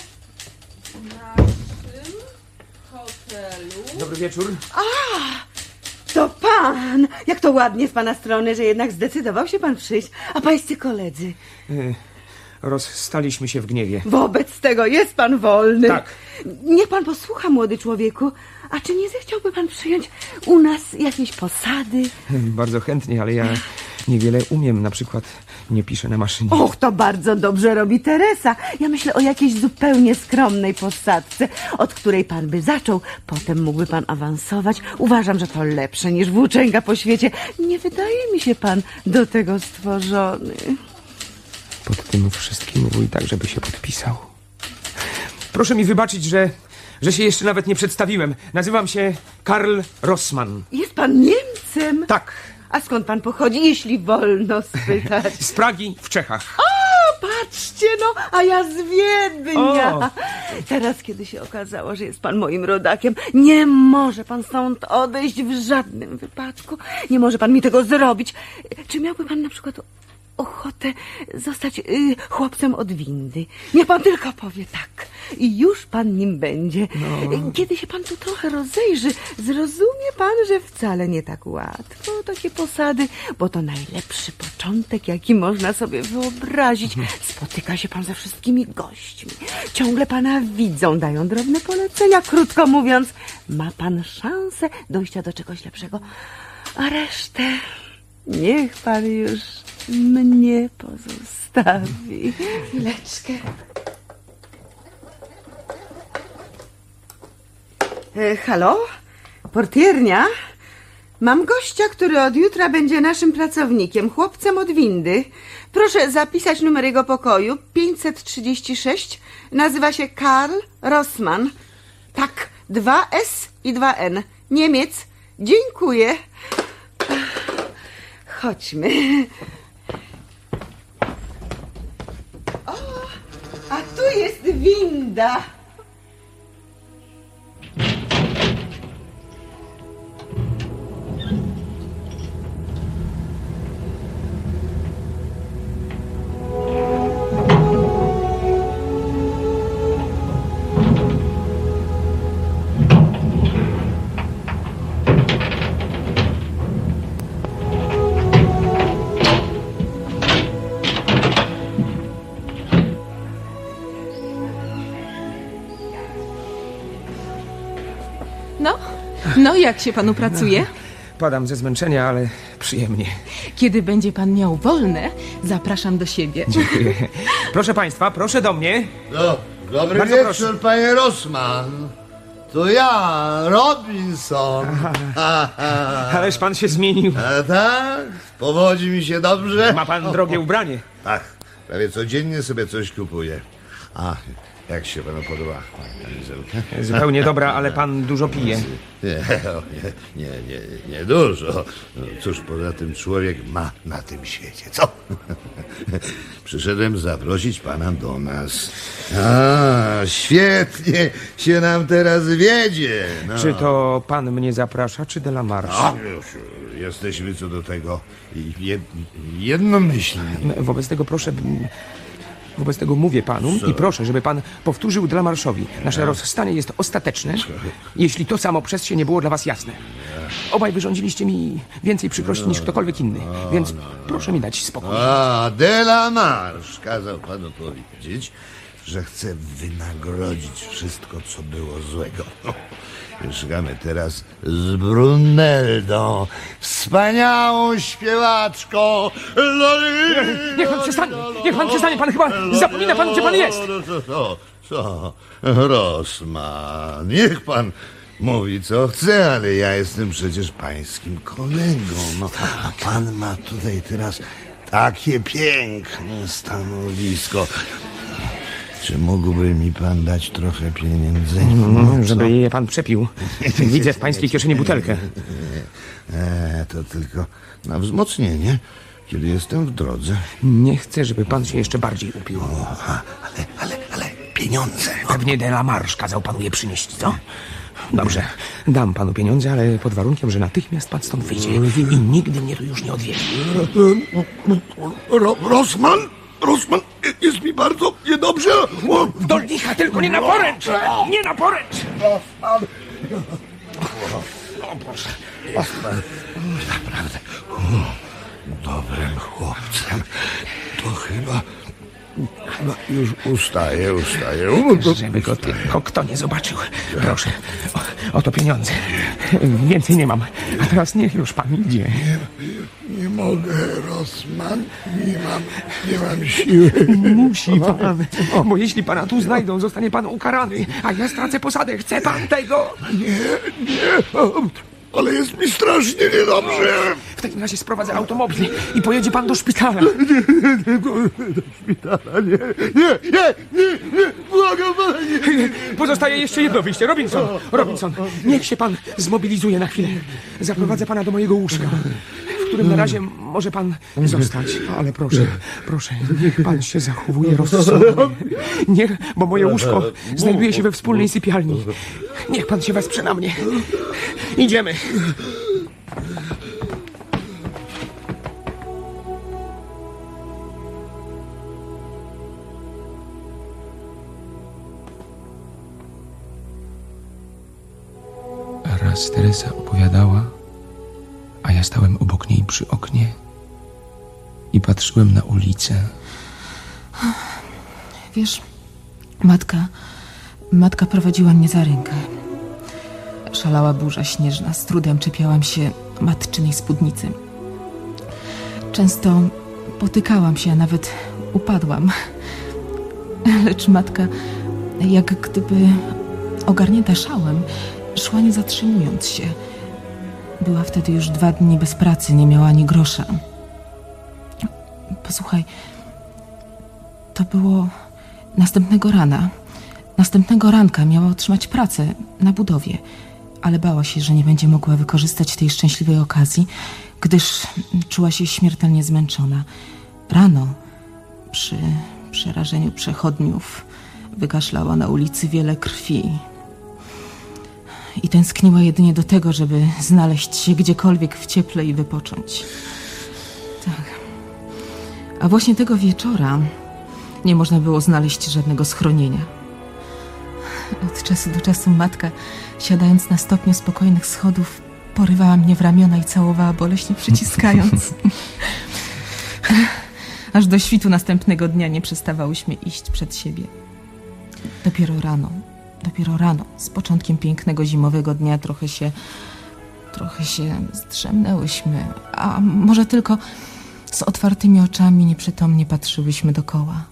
W naszym hotelu. Dobry wieczór. A, to pan! Jak to ładnie z pana strony, że jednak zdecydował się pan przyjść. A pańscy koledzy? Y, rozstaliśmy się w gniewie. Wobec tego jest pan wolny. Tak. Niech pan posłucha, młody człowieku. A czy nie zechciałby pan przyjąć u nas jakieś posady? Bardzo chętnie, ale ja niewiele umiem. Na przykład nie piszę na maszynie. Och, to bardzo dobrze robi Teresa. Ja myślę o jakiejś zupełnie skromnej posadce, od której pan by zaczął. Potem mógłby pan awansować. Uważam, że to lepsze niż włóczęga po świecie. Nie wydaje mi się pan do tego stworzony. Pod tym wszystkim wuj tak, żeby się podpisał. Proszę mi wybaczyć, że, że się jeszcze nawet nie przedstawiłem. Nazywam się Karl Rossmann. Jest pan Niemcem? Tak. A skąd pan pochodzi, jeśli wolno spytać? Z Pragi w Czechach. O, patrzcie no, a ja z Wiednia. O. Teraz, kiedy się okazało, że jest pan moim rodakiem, nie może pan stąd odejść w żadnym wypadku. Nie może pan mi tego zrobić. Czy miałby pan na przykład ochotę zostać y, chłopcem od windy? Niech pan tylko powie tak i już pan nim będzie. No. Kiedy się pan tu trochę rozejrzy, zrozumie pan, że wcale nie tak łatwo takie posady, bo to najlepszy początek, jaki można sobie wyobrazić. Spotyka się pan ze wszystkimi gośćmi. Ciągle pana widzą, dają drobne polecenia. Krótko mówiąc, ma pan szansę dojścia do czegoś lepszego. A resztę niech pan już mnie pozostawi. Chwileczkę. E, halo? Portiernia? Mam gościa, który od jutra będzie naszym pracownikiem, chłopcem od windy. Proszę zapisać numer jego pokoju, pięćset trzydzieści sześć. Nazywa się Karl Rossmann. Tak, dwa S i dwa N. Niemiec. Dziękuję. Chodźmy. O, a tu jest winda. No, no jak się panu pracuje? Padam ze zmęczenia, ale przyjemnie. Kiedy będzie pan miał wolne, zapraszam do siebie. Dziękuję. Proszę państwa, proszę do mnie. No, dobry Bardzo wieczór, proszę. panie Rossmann. To ja, Robinson. Ależ pan się zmienił. A tak? Powodzi mi się dobrze? Ma pan drogie ubranie. Tak, prawie codziennie sobie coś kupuję. A, jak się panu podoba kamizelka? Zupełnie dobra, ale pan dużo pije. Nie, nie, nie, nie, nie dużo. No, cóż, poza tym człowiek ma na tym świecie, co? Przyszedłem zaprosić pana do nas. A, świetnie się nam teraz wiedzie. No. Czy to pan mnie zaprasza, czy Delamarche? A, już, jesteśmy co do tego jed, jednomyślni. Wobec tego proszę... Wobec tego mówię panu Co? i proszę, żeby pan powtórzył Delamarche'owi. Nasze rozstanie jest ostateczne, jeśli to samo przez się nie było dla was jasne. Obaj wyrządziliście mi więcej przykrości niż ktokolwiek inny, więc proszę mi dać spokój. A, Delamarche kazał panu powiedzieć, że chce wynagrodzić wszystko, co było złego. No, mieszkamy teraz z Bruneldą, wspaniałą śpiewaczką. Niech pan przestanie, niech pan przestanie, pan chyba zapomina pan, gdzie pan jest. Co, co, co? Rossmann, niech pan mówi, co chce, ale ja jestem przecież pańskim kolegą. No, a pan ma tutaj teraz takie piękne stanowisko. Czy mógłby mi pan dać trochę pieniędzy? Mm, żeby je pan przepił. Widzę w pańskiej kieszeni butelkę. E, to tylko na wzmocnienie, kiedy jestem w drodze. Nie chcę, żeby pan się jeszcze bardziej upił. O, a, ale, ale, ale pieniądze. Pewnie Delamarche kazał panu je przynieść, co? Dobrze, dam panu pieniądze, ale pod warunkiem, że natychmiast pan stąd wyjdzie i nigdy mnie tu już nie odwiedzi. Ro, Rossmann? Rossmann, jest mi bardzo niedobrze. Do licha, tylko nie na poręcz! Nie na poręcz! Rossmann. O Boże, Osman, naprawdę dobrym chłopcem. To chyba... Chyba już ustaje, ustaje. Żeby go tylko kto nie zobaczył. Proszę, o, oto pieniądze. Więcej nie mam. A teraz niech już pan idzie. Nie, nie mogę, Rossmann. Nie mam, nie mam siły. Musi pan, bo jeśli pana tu znajdą, zostanie pan ukarany, a ja stracę posadę. Chce pan tego? Nie, nie. Ale jest mi strasznie niedobrze. W takim razie sprowadzę automobil i pojedzie pan do szpitala. Nie, nie, do szpitala, nie, nie, nie, nie, nie, błagam pana, nie, nie. Pozostaje jeszcze jedno wyjście. Robinson, Robinson, niech się pan zmobilizuje na chwilę. Zaprowadzę pana do mojego łóżka, w którym na razie może pan zostać. Ale proszę, proszę, niech pan się zachowuje rozsądnie. Niech, bo moje łóżko znajduje się we wspólnej sypialni. Niech pan się wesprze na mnie. Idziemy. Raz Teresa opowiadała, a ja stałem obok niej przy oknie i patrzyłem na ulicę. Wiesz, matka, matka prowadziła mnie za rękę. Szalała burza śnieżna, z trudem czepiałam się matczynej spódnicy. Często potykałam się, a nawet upadłam. Lecz matka, jak gdyby ogarnięta szałem, szła nie zatrzymując się. Była wtedy już dwa dni bez pracy, nie miała ani grosza. Posłuchaj, to było następnego rana. Następnego ranka miała otrzymać pracę na budowie, ale bała się, że nie będzie mogła wykorzystać tej szczęśliwej okazji, gdyż czuła się śmiertelnie zmęczona. Rano, przy przerażeniu przechodniów, wykaszlała na ulicy wiele krwi. I tęskniła jedynie do tego, żeby znaleźć się gdziekolwiek w cieple i wypocząć. Tak. A właśnie tego wieczora nie można było znaleźć żadnego schronienia. Od czasu do czasu matka, siadając na stopniu spokojnych schodów, porywała mnie w ramiona i całowała boleśnie przyciskając. Aż do świtu następnego dnia nie przestawałyśmy iść przed siebie. Dopiero rano, dopiero rano, z początkiem pięknego zimowego dnia trochę się, trochę się zdrzemnęłyśmy, a może tylko z otwartymi oczami nieprzytomnie patrzyłyśmy dokoła.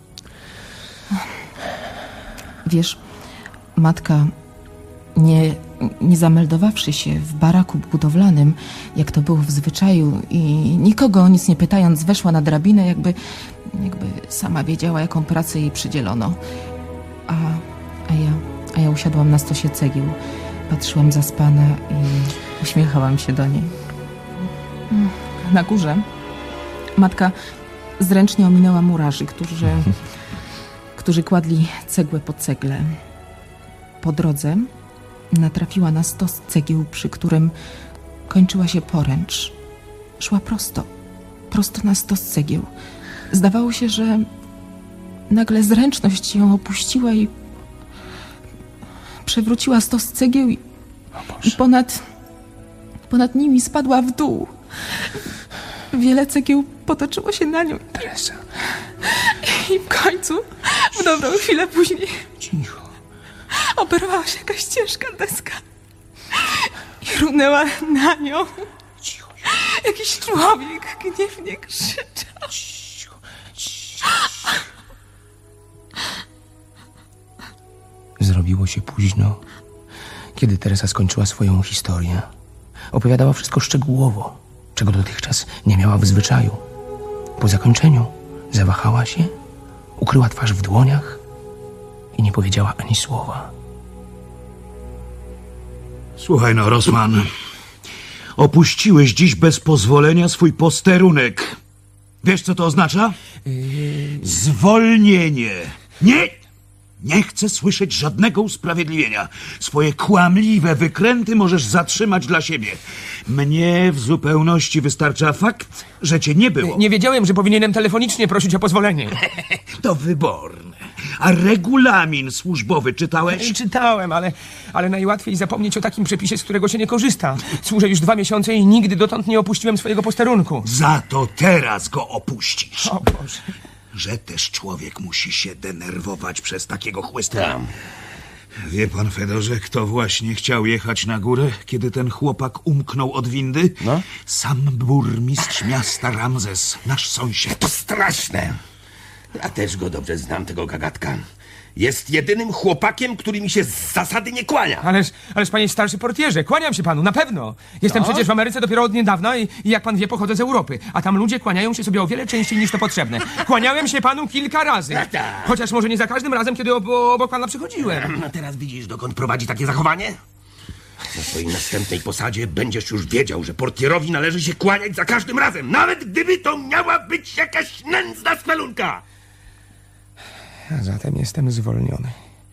Wiesz, matka, nie, nie zameldowawszy się w baraku budowlanym, jak to było w zwyczaju, i nikogo o nic nie pytając, weszła na drabinę, jakby, jakby sama wiedziała, jaką pracę jej przydzielono. A, a, ja, a ja usiadłam na stosie cegieł, patrzyłam zaspana i uśmiechałam się do niej. Na górze matka zręcznie ominęła murarzy, którzy, którzy kładli cegłę po cegle. Po drodze natrafiła na stos cegieł, przy którym kończyła się poręcz. Szła prosto, prosto na stos cegieł. Zdawało się, że nagle zręczność ją opuściła i przewróciła stos cegieł i, i ponad, ponad nimi spadła w dół. Wiele cegieł potoczyło się na nią. Teresa. I w końcu, w dobrą chwilę później, cicho, oberwała się jakaś ciężka deska i runęła na nią. Cicho. Jakiś człowiek gniewnie krzyczał. Cicho, cicho. Zrobiło się późno, kiedy Teresa skończyła swoją historię. Opowiadała wszystko szczegółowo, czego dotychczas nie miała w zwyczaju. Po zakończeniu zawahała się, ukryła twarz w dłoniach i nie powiedziała ani słowa. Słuchaj no, Rossmann. Opuściłeś dziś bez pozwolenia swój posterunek. Wiesz, co to oznacza? Zwolnienie. Nie! Nie chcę słyszeć żadnego usprawiedliwienia. Swoje kłamliwe wykręty możesz zatrzymać dla siebie. Mnie w zupełności wystarcza fakt, że cię nie było. Nie wiedziałem, że powinienem telefonicznie prosić o pozwolenie. To wyborne. A regulamin służbowy czytałeś? Czytałem, ale, ale najłatwiej zapomnieć o takim przepisie, z którego się nie korzysta. Służę już dwa miesiące i nigdy dotąd nie opuściłem swojego posterunku. Za to teraz go opuścisz. O Boże. Że też człowiek musi się denerwować przez takiego chłystka. Wie pan, Fedorze, kto właśnie chciał jechać na górę, kiedy ten chłopak umknął od windy? No? Sam burmistrz miasta Ramzes, nasz sąsiad. To straszne. Ja też go dobrze znam, tego gagatka. Jest jedynym chłopakiem, który mi się z zasady nie kłania. Ależ, ależ panie starszy portierze, kłaniam się panu, na pewno. Jestem Co? przecież w Ameryce dopiero od niedawna i, i jak pan wie, pochodzę z Europy. A tam ludzie kłaniają się sobie o wiele częściej niż to potrzebne. Kłaniałem się panu kilka razy. Chociaż może nie za każdym razem, kiedy ob obok pana przychodziłem. A teraz widzisz, dokąd prowadzi takie zachowanie? Na swojej następnej posadzie będziesz już wiedział, że portierowi należy się kłaniać za każdym razem, nawet gdyby to miała być jakaś nędzna spelunka. A zatem jestem zwolniony.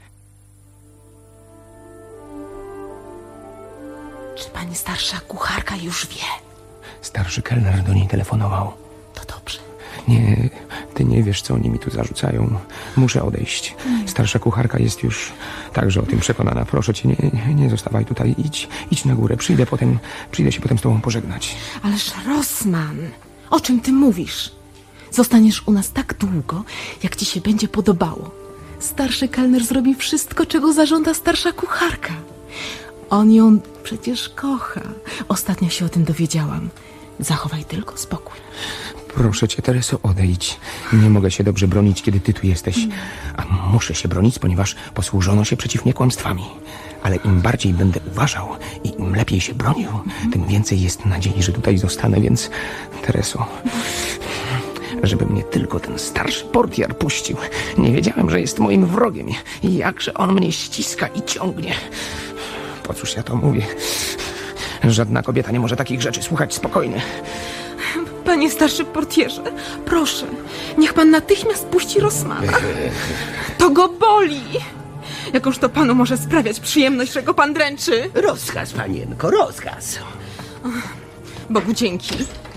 Czy pani starsza kucharka już wie? Starszy kelner do niej telefonował. To dobrze. Nie, ty nie wiesz, co oni mi tu zarzucają. Muszę odejść. Starsza kucharka jest już także o tym przekonana. Proszę cię, nie, nie zostawaj tutaj. Idź, idź na górę. Przyjdę potem, przyjdę się potem z tobą pożegnać. Ależ Rossmann, o czym ty mówisz? Zostaniesz u nas tak długo, jak ci się będzie podobało. Starszy kelner zrobi wszystko, czego zażąda starsza kucharka. On ją przecież kocha. Ostatnio się o tym dowiedziałam. Zachowaj tylko spokój. Proszę cię, Tereso, odejdź. Nie mogę się dobrze bronić, kiedy ty tu jesteś. A muszę się bronić, ponieważ posłużono się przeciw mnie kłamstwami. Ale im bardziej będę uważał i im lepiej się bronił, tym więcej jest nadziei, że tutaj zostanę, więc... Tereso... żeby mnie tylko ten starszy portier puścił. Nie wiedziałem, że jest moim wrogiem. I jakże on mnie ściska i ciągnie. Po cóż ja to mówię? Żadna kobieta nie może takich rzeczy słuchać spokojnie. Panie starszy portierze, proszę, niech pan natychmiast puści Rossmana. To go boli. Jakąż to panu może sprawiać przyjemność, że go pan dręczy? Rozkaz, panienko, rozkaz. Bogu dzięki.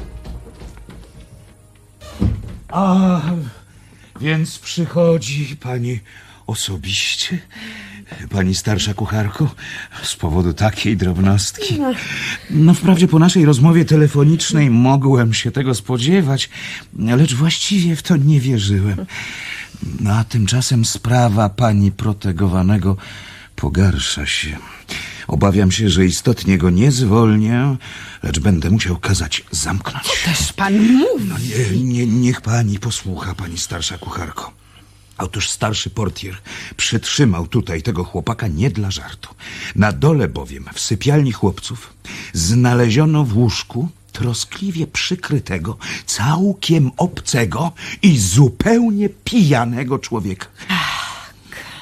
A, więc przychodzi pani osobiście? Pani starsza kucharko? Z powodu takiej drobnostki? No wprawdzie po naszej rozmowie telefonicznej mogłem się tego spodziewać, lecz właściwie w to nie wierzyłem. No, a tymczasem sprawa pani protegowanego pogarsza się. Obawiam się, że istotnie go nie zwolnię, lecz będę musiał kazać zamknąć. Co też pan mówi? No nie, nie, niech pani posłucha, pani starsza kucharko. Otóż starszy portier przytrzymał tutaj tego chłopaka nie dla żartu. Na dole bowiem, w sypialni chłopców, znaleziono w łóżku troskliwie przykrytego, całkiem obcego i zupełnie pijanego człowieka. Tak.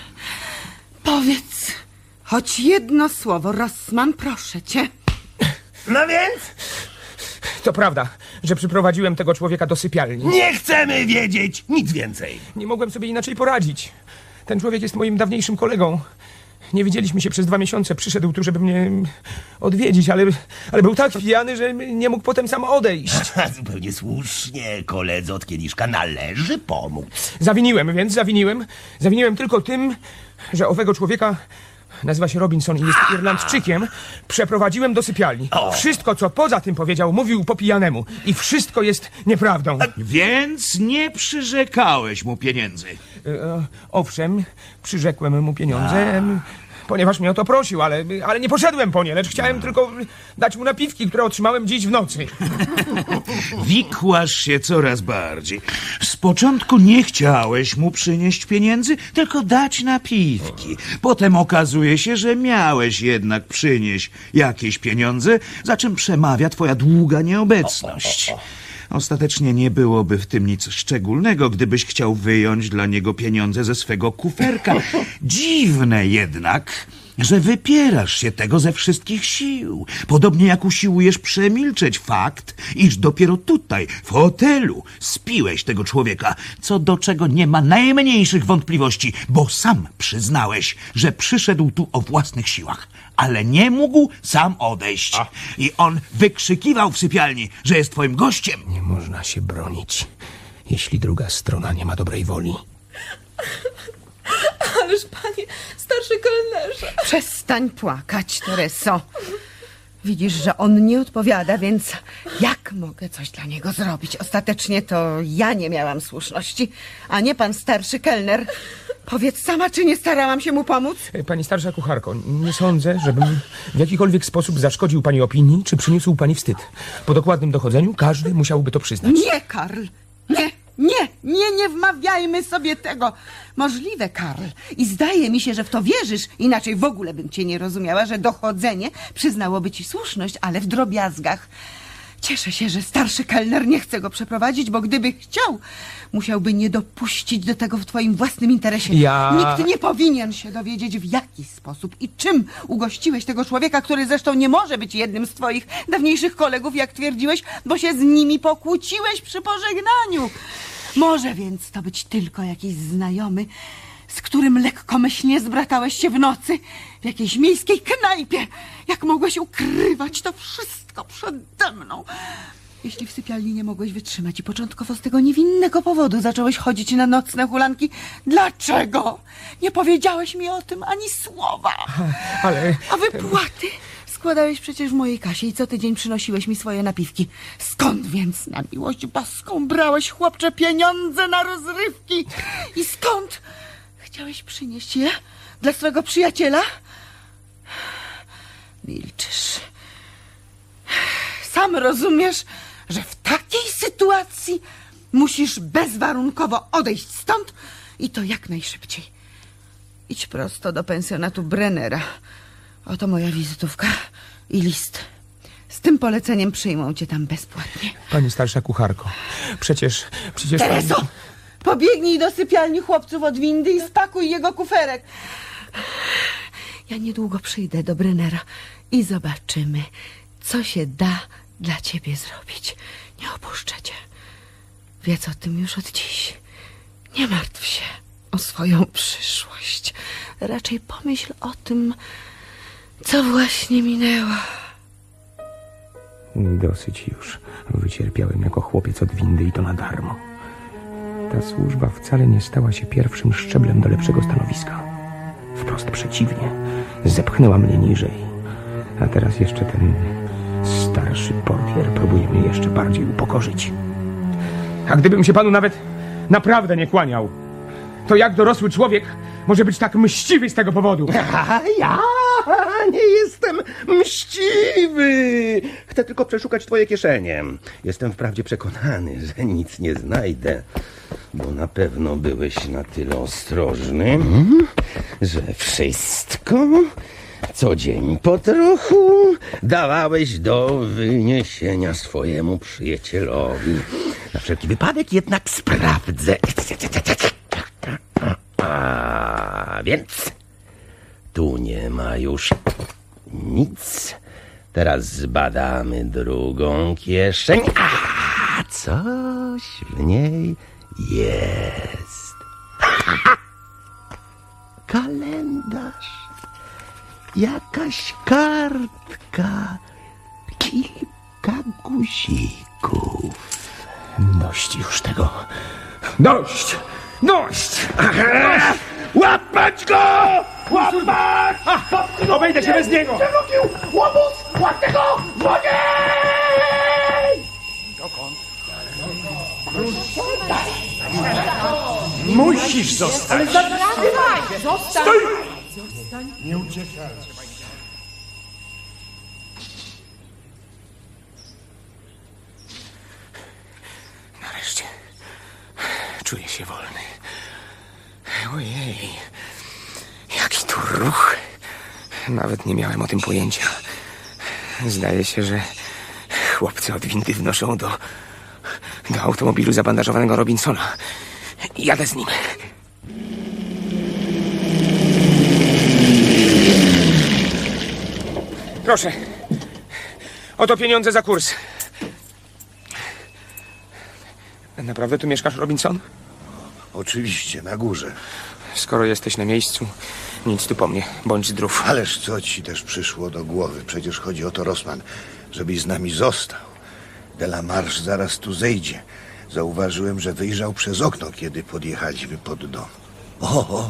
Powiedz choć jedno słowo, Rossmann, proszę cię. No więc? To prawda, że przyprowadziłem tego człowieka do sypialni. Nie chcemy wiedzieć nic więcej. Nie mogłem sobie inaczej poradzić. Ten człowiek jest moim dawniejszym kolegą. Nie widzieliśmy się przez dwa miesiące. Przyszedł tu, żeby mnie odwiedzić, ale, ale był tak pijany, że nie mógł potem sam odejść. Zupełnie słusznie, koledze od kieliszka należy pomóc. Zawiniłem, więc zawiniłem. Zawiniłem tylko tym, że owego człowieka... Nazywa się Robinson i jest Irlandczykiem. Przeprowadziłem do sypialni. O. Wszystko, co poza tym powiedział, mówił po pijanemu. I wszystko jest nieprawdą. Więc nie przyrzekałeś mu pieniędzy. E, owszem, przyrzekłem mu pieniądze, em, ponieważ mnie o to prosił, ale, ale nie poszedłem po nie, lecz chciałem tylko dać mu napiwki, które otrzymałem dziś w nocy. Wikłasz się coraz bardziej. Z początku nie chciałeś mu przynieść pieniędzy, tylko dać napiwki. Potem okazuje się, że miałeś jednak przynieść jakieś pieniądze, za czym przemawia twoja długa nieobecność. Ostatecznie nie byłoby w tym nic szczególnego, gdybyś chciał wyjąć dla niego pieniądze ze swego kuferka. Dziwne jednak, że wypierasz się tego ze wszystkich sił. Podobnie jak usiłujesz przemilczeć fakt, iż dopiero tutaj, w hotelu, spiłeś tego człowieka, co do czego nie ma najmniejszych wątpliwości, bo sam przyznałeś, że przyszedł tu o własnych siłach, ale nie mógł sam odejść. A. I on wykrzykiwał w sypialni, że jest twoim gościem. Nie można się bronić, jeśli druga strona nie ma dobrej woli. Ależ panie, starszy kelnerze. Przestań płakać, Tereso. Widzisz, że on nie odpowiada, więc jak mogę coś dla niego zrobić? Ostatecznie to ja nie miałam słuszności, a nie pan starszy kelner. Powiedz sama, czy nie starałam się mu pomóc? Pani starsza kucharko, nie sądzę, żebym w jakikolwiek sposób zaszkodził pani opinii, czy przyniósł pani wstyd. Po dokładnym dochodzeniu każdy musiałby to przyznać. Nie, Karl! Nie, nie, nie, nie wmawiajmy sobie tego. Możliwe, Karl. I zdaje mi się, że w to wierzysz. Inaczej w ogóle bym cię nie rozumiała, że dochodzenie przyznałoby ci słuszność, ale w drobiazgach. Cieszę się, że starszy kelner nie chce go przeprowadzić, bo gdyby chciał, musiałby nie dopuścić do tego w twoim własnym interesie. Ja... Nikt nie powinien się dowiedzieć, w jaki sposób i czym ugościłeś tego człowieka, który zresztą nie może być jednym z twoich dawniejszych kolegów, jak twierdziłeś, bo się z nimi pokłóciłeś przy pożegnaniu. Może więc to być tylko jakiś znajomy, z którym lekkomyślnie zbratałeś się w nocy w jakiejś miejskiej knajpie. Jak mogłeś ukrywać to wszystko przede mną? Jeśli w sypialni nie mogłeś wytrzymać i początkowo z tego niewinnego powodu zacząłeś chodzić na nocne hulanki, dlaczego nie powiedziałeś mi o tym ani słowa? Ale... A wypłaty składałeś przecież w mojej kasie i co tydzień przynosiłeś mi swoje napiwki. Skąd więc na miłość boską brałeś, chłopcze, pieniądze na rozrywki? I skąd chciałeś przynieść je dla swego przyjaciela? Milczysz. Sam rozumiesz, że w takiej sytuacji musisz bezwarunkowo odejść stąd i to jak najszybciej. Idź prosto do pensjonatu Brennera. Oto moja wizytówka i list. Z tym poleceniem przyjmą cię tam bezpłatnie. Pani starsza kucharko, przecież... przecież Tereso, pani... pobiegnij do sypialni chłopców od windy i spakuj jego kuferek. Ja niedługo przyjdę do Brennera i zobaczymy, co się da dla ciebie zrobić. Nie opuszczę cię. Wiedz o tym już od dziś. Nie martw się o swoją przyszłość. Raczej pomyśl o tym, co właśnie minęło. Dosyć już. Wycierpiałem jako chłopiec od windy i to na darmo. Ta służba wcale nie stała się pierwszym szczeblem do lepszego stanowiska. Wprost przeciwnie. Zepchnęła mnie niżej. A teraz jeszcze ten starszy portier próbuje mnie jeszcze bardziej upokorzyć. A gdybym się panu nawet naprawdę nie kłaniał, to jak dorosły człowiek może być tak mściwy z tego powodu? A ja nie jestem mściwy. Chcę tylko przeszukać twoje kieszenie. Jestem wprawdzie przekonany, że nic nie znajdę, bo na pewno byłeś na tyle ostrożny, że wszystko, co dzień po trochu, dawałeś do wyniesienia swojemu przyjacielowi. Na wszelki wypadek jednak sprawdzę. A więc tu nie ma już nic. Teraz zbadamy drugą kieszeń. A coś w niej jest. Kalendarz. Jakaś kartka. Kilka guzików. Dość już tego. Dość! Dość! Łapać go! Łapać! Obejdę się bez niego! Przewrócił! Łobuz! Łap tego! Wodzie! Dokąd? Musisz zostać! Ale zatrzymaj! Zostań! Zostań! Nie uciekaj! Nareszcie czuję się wolny. Ojej, jaki tu ruch. Nawet nie miałem o tym pojęcia. Zdaje się, że chłopcy od windy wnoszą do, do automobilu zabandażowanego Robinsona. Jadę z nim. Proszę. Oto pieniądze za kurs. Naprawdę tu mieszkasz, Robinson? Oczywiście, na górze. Skoro jesteś na miejscu, nic tu po mnie. Bądź zdrów. Ależ co ci też przyszło do głowy? Przecież chodzi o to, Rossmann, żebyś z nami został. Delamarche zaraz tu zejdzie. Zauważyłem, że wyjrzał przez okno, kiedy podjechaliśmy pod dom. O, o,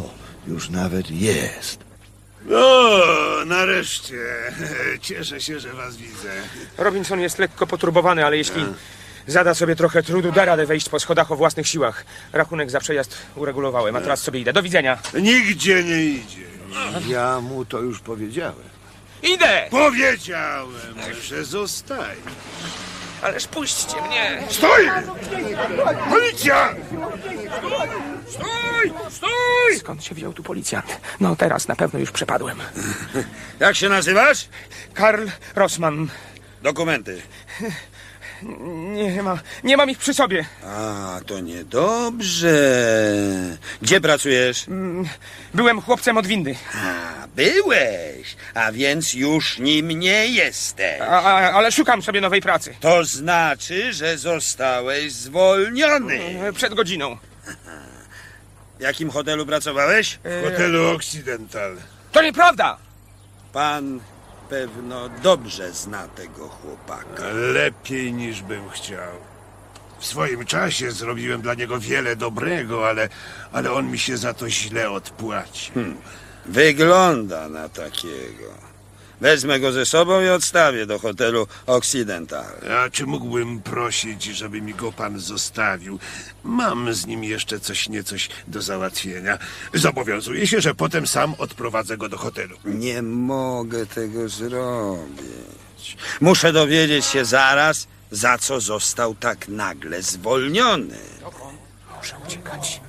już nawet jest. O, nareszcie. Cieszę się, że was widzę. Robinson jest lekko poturbowany, ale jeśli zada sobie trochę trudu, da radę wejść po schodach o własnych siłach. Rachunek za przejazd uregulowałem, a teraz sobie idę. Do widzenia. Nigdzie nie idzie. Ja mu to już powiedziałem. Idę! Powiedziałem, że zostaje. Ależ puśćcie mnie! Stój! Policja! Stój! Stój! Skąd się wziął tu policjant? No teraz na pewno już przepadłem. Jak się nazywasz? Karl Rossmann. Dokumenty. Nie ma, nie mam ich przy sobie. A, to niedobrze. Gdzie pracujesz? Byłem chłopcem od windy. A, byłeś. A więc już nim nie jesteś. A, a, ale szukam sobie nowej pracy. To znaczy, że zostałeś zwolniony. Przed godziną. W jakim hotelu pracowałeś? W hotelu Occidental. To nieprawda! Pan pewno dobrze zna tego chłopaka. Lepiej niż bym chciał. W swoim czasie zrobiłem dla niego wiele dobrego, ale, ale on mi się za to źle odpłaci. Hmm. Wygląda na takiego. Wezmę go ze sobą i odstawię do hotelu Occidental. A czy mógłbym prosić, żeby mi go pan zostawił? Mam z nim jeszcze coś niecoś do załatwienia. Zobowiązuję się, że potem sam odprowadzę go do hotelu. Nie mogę tego zrobić. Muszę dowiedzieć się zaraz, za co został tak nagle zwolniony. Muszę uciekać.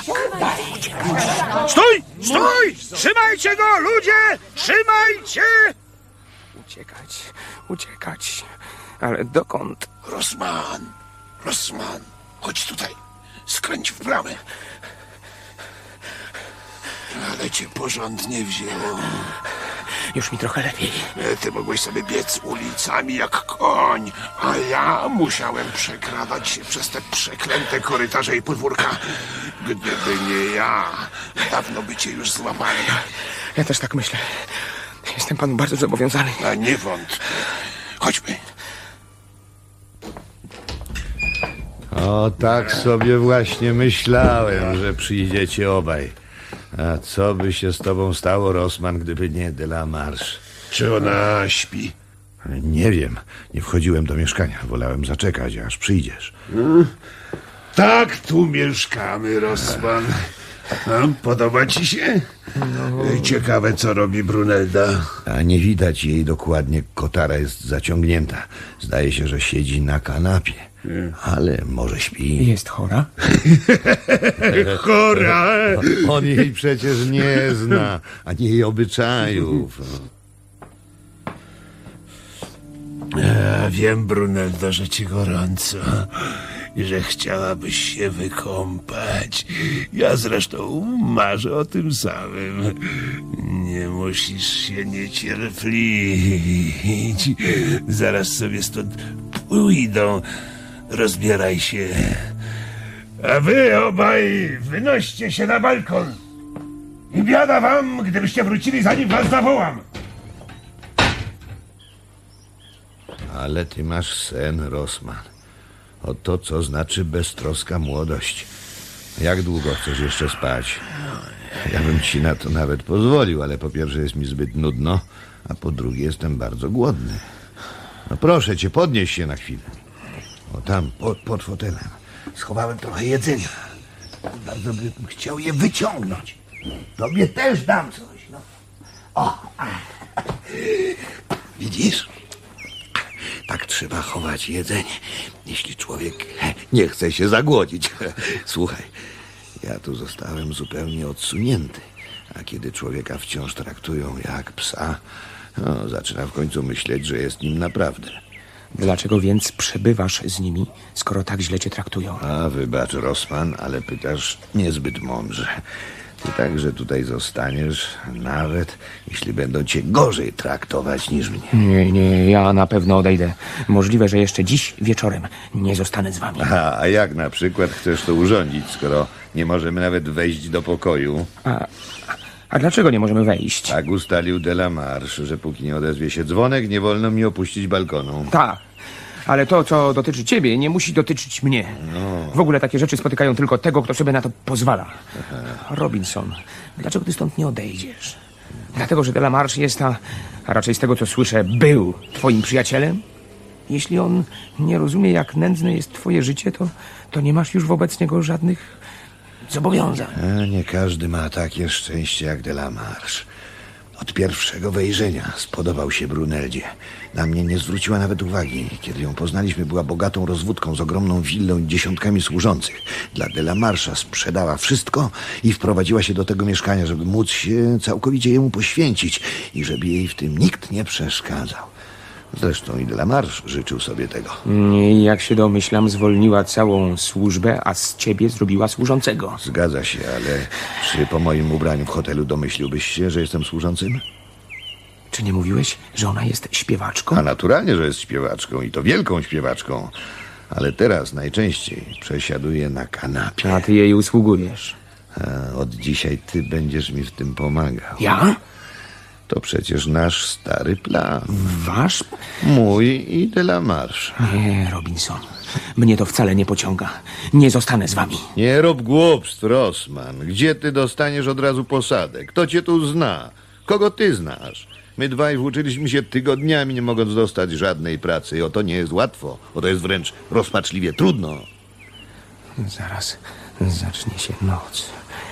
Stój! Stój! Trzymajcie go, ludzie! Trzymajcie! Uciekać, uciekać. Ale dokąd? Rossmann! Rossmann! Chodź tutaj. Skręć w bramę. Ale cię porządnie wzięło. Już mi trochę lepiej. Ty mogłeś sobie biec ulicami jak koń, a ja musiałem przekradać się przez te przeklęte korytarze i podwórka. Gdyby nie ja, dawno by cię już złamali. Ja też tak myślę. Jestem panu bardzo zobowiązany. A nie wątpię. Chodźmy. O, tak sobie właśnie myślałem, że przyjdziecie obaj. A co by się z tobą stało, Rossmann, gdyby nie Delamarche? Czy ona śpi? Nie wiem. Nie wchodziłem do mieszkania. Wolałem zaczekać, aż przyjdziesz. Hmm? Tak tu mieszkamy, Rossmann. No, podoba ci się? No. Ciekawe, co robi Brunelda. A nie widać jej dokładnie. Kotara jest zaciągnięta. Zdaje się, że siedzi na kanapie. Ale może śpi. Jest chora? Chora? On jej przecież nie zna, ani jej obyczajów. Ja wiem, Brunelda, że ci gorąco i że chciałabyś się wykąpać. Ja zresztą marzę o tym samym. Nie musisz się niecierpliwić. Zaraz sobie stąd pójdą. Rozbieraj się. A wy obaj wynoście się na balkon. I biada wam, gdybyście wrócili, zanim was zawołam. Ale ty masz sen, Rossmann. Oto co znaczy beztroska młodość. Jak długo chcesz jeszcze spać? Ja bym ci na to nawet pozwolił, ale po pierwsze jest mi zbyt nudno, a po drugie jestem bardzo głodny. No proszę cię, podnieś się na chwilę. O tam, pod, pod fotelem. Schowałem trochę jedzenia. Bardzo bym chciał je wyciągnąć. Tobie też dam coś. No. O! Widzisz? Tak trzeba chować jedzenie, jeśli człowiek nie chce się zagłodzić. Słuchaj, ja tu zostałem zupełnie odsunięty, a kiedy człowieka wciąż traktują jak psa, no, zaczyna w końcu myśleć, że jest nim naprawdę. Dlaczego więc przebywasz z nimi, skoro tak źle cię traktują? A wybacz, Rossmann, ale pytasz niezbyt mądrze. Ty także tutaj zostaniesz, nawet jeśli będą cię gorzej traktować niż mnie. Nie, nie, ja na pewno odejdę. Możliwe, że jeszcze dziś wieczorem nie zostanę z wami. A, a jak na przykład chcesz to urządzić, skoro nie możemy nawet wejść do pokoju? A, a dlaczego nie możemy wejść? Tak ustalił Delamarche, że póki nie odezwie się dzwonek, nie wolno mi opuścić balkonu. Tak, Ale to, co dotyczy ciebie, nie musi dotyczyć mnie. W ogóle takie rzeczy spotykają tylko tego, kto sobie na to pozwala. Robinson, dlaczego ty stąd nie odejdziesz? Dlatego, że Delamarche jest, a, a raczej z tego, co słyszę, był twoim przyjacielem? Jeśli on nie rozumie, jak nędzne jest twoje życie, to, to nie masz już wobec niego żadnych zobowiązań. A nie każdy ma takie szczęście jak Delamarche. Od pierwszego wejrzenia spodobał się Bruneldzie. Na mnie nie zwróciła nawet uwagi. Kiedy ją poznaliśmy, była bogatą rozwódką z ogromną willą i dziesiątkami służących. Dla Delamarche'a sprzedała wszystko i wprowadziła się do tego mieszkania, żeby móc się całkowicie jemu poświęcić i żeby jej w tym nikt nie przeszkadzał. Zresztą i Delamarche życzył sobie tego. I jak się domyślam, zwolniła całą służbę, a z ciebie zrobiła służącego. Zgadza się, ale czy po moim ubraniu w hotelu domyśliłbyś się, że jestem służącym? Czy nie mówiłeś, że ona jest śpiewaczką? A naturalnie, że jest śpiewaczką i to wielką śpiewaczką. Ale teraz najczęściej przesiaduje na kanapie. A ty jej usługujesz. A od dzisiaj ty będziesz mi w tym pomagał. Ja? To przecież nasz stary plan. Wasz? Mój i Delamarche. Nie, Robinson. Mnie to wcale nie pociąga. Nie zostanę z wami. Nie rób głupstw, Rossman. Gdzie ty dostaniesz od razu posadę? Kto cię tu zna? Kogo ty znasz? My dwaj włóczyliśmy się tygodniami, nie mogąc dostać żadnej pracy. I oto nie jest łatwo. Oto jest wręcz rozpaczliwie trudno. Zaraz zacznie się noc.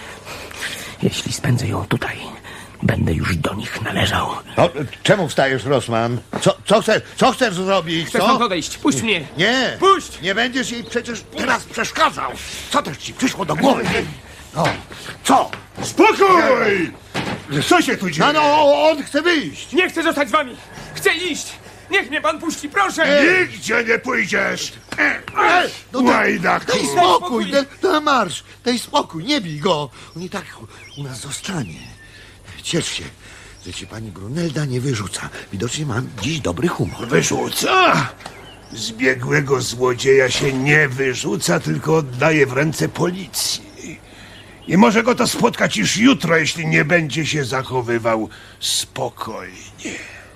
Jeśli spędzę ją tutaj, będę już do nich należał. No, czemu wstajesz, Rossman? Co, co, chcesz, co chcesz zrobić? Chcę co? stąd odejść. Puść mnie. Nie. Puść. Nie będziesz jej przecież teraz przeszkadzał. Co też ci przyszło do głowy? No, co? Spokój! Co się tu dzieje? No, no, on chce wyjść. Nie chcę zostać z wami. Chcę iść. Niech mnie pan puści, proszę. Nigdzie nie pójdziesz. E, no daj, Łajdaku. daj spokój, Delamarche. Daj spokój, nie bij go. On i tak u nas zostanie. Ciesz się, że cię pani Brunelda nie wyrzuca. Widocznie mam dziś dobry humor. Wyrzuca? Zbiegłego złodzieja się nie wyrzuca, tylko oddaje w ręce policji. I może go to spotkać już jutro, jeśli nie będzie się zachowywał spokojnie.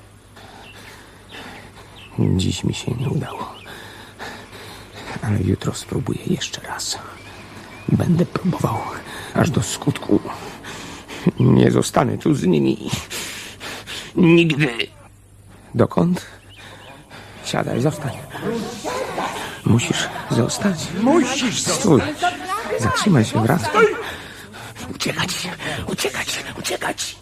Dziś mi się nie udało. Ale jutro spróbuję jeszcze raz. Będę próbował aż do skutku. Nie zostanę tu z nimi. Nigdy. Dokąd? Siadaj, zostań. Musisz zostać. Musisz Stój. Zatrzymaj się, wracaj. Uciekać, uciekać, uciekać.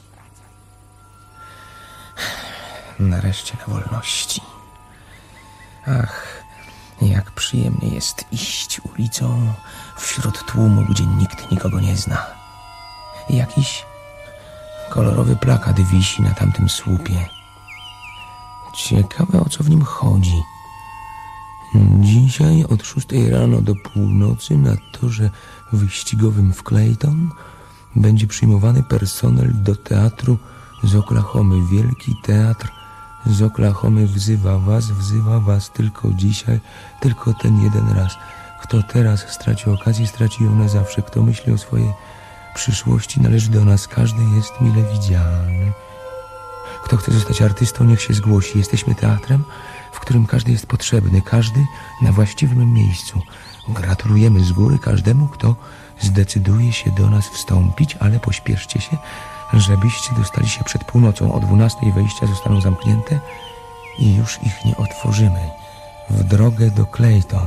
Nareszcie na wolności. Ach, jak przyjemnie jest iść ulicą wśród tłumu, gdzie nikt nikogo nie zna. Jakiś kolorowy plakat wisi na tamtym słupie. Ciekawe, o co w nim chodzi. Dzisiaj od szóstej rano do północy na torze wyścigowym w Clayton będzie przyjmowany personel do teatru z Oklahomy. Wielki teatr z Oklahomy wzywa was, wzywa was tylko dzisiaj, tylko ten jeden raz. Kto teraz straci okazję, straci ją na zawsze. Kto myśli o swojej przyszłości, należy do nas. Każdy jest mile widziany. Kto chce zostać artystą, niech się zgłosi. Jesteśmy teatrem, w którym każdy jest potrzebny, każdy na właściwym miejscu. Gratulujemy z góry każdemu, kto zdecyduje się do nas wstąpić, ale pośpieszcie się, żebyście dostali się przed północą. O dwunastej wejścia zostaną zamknięte i już ich nie otworzymy. W drogę do Clayton.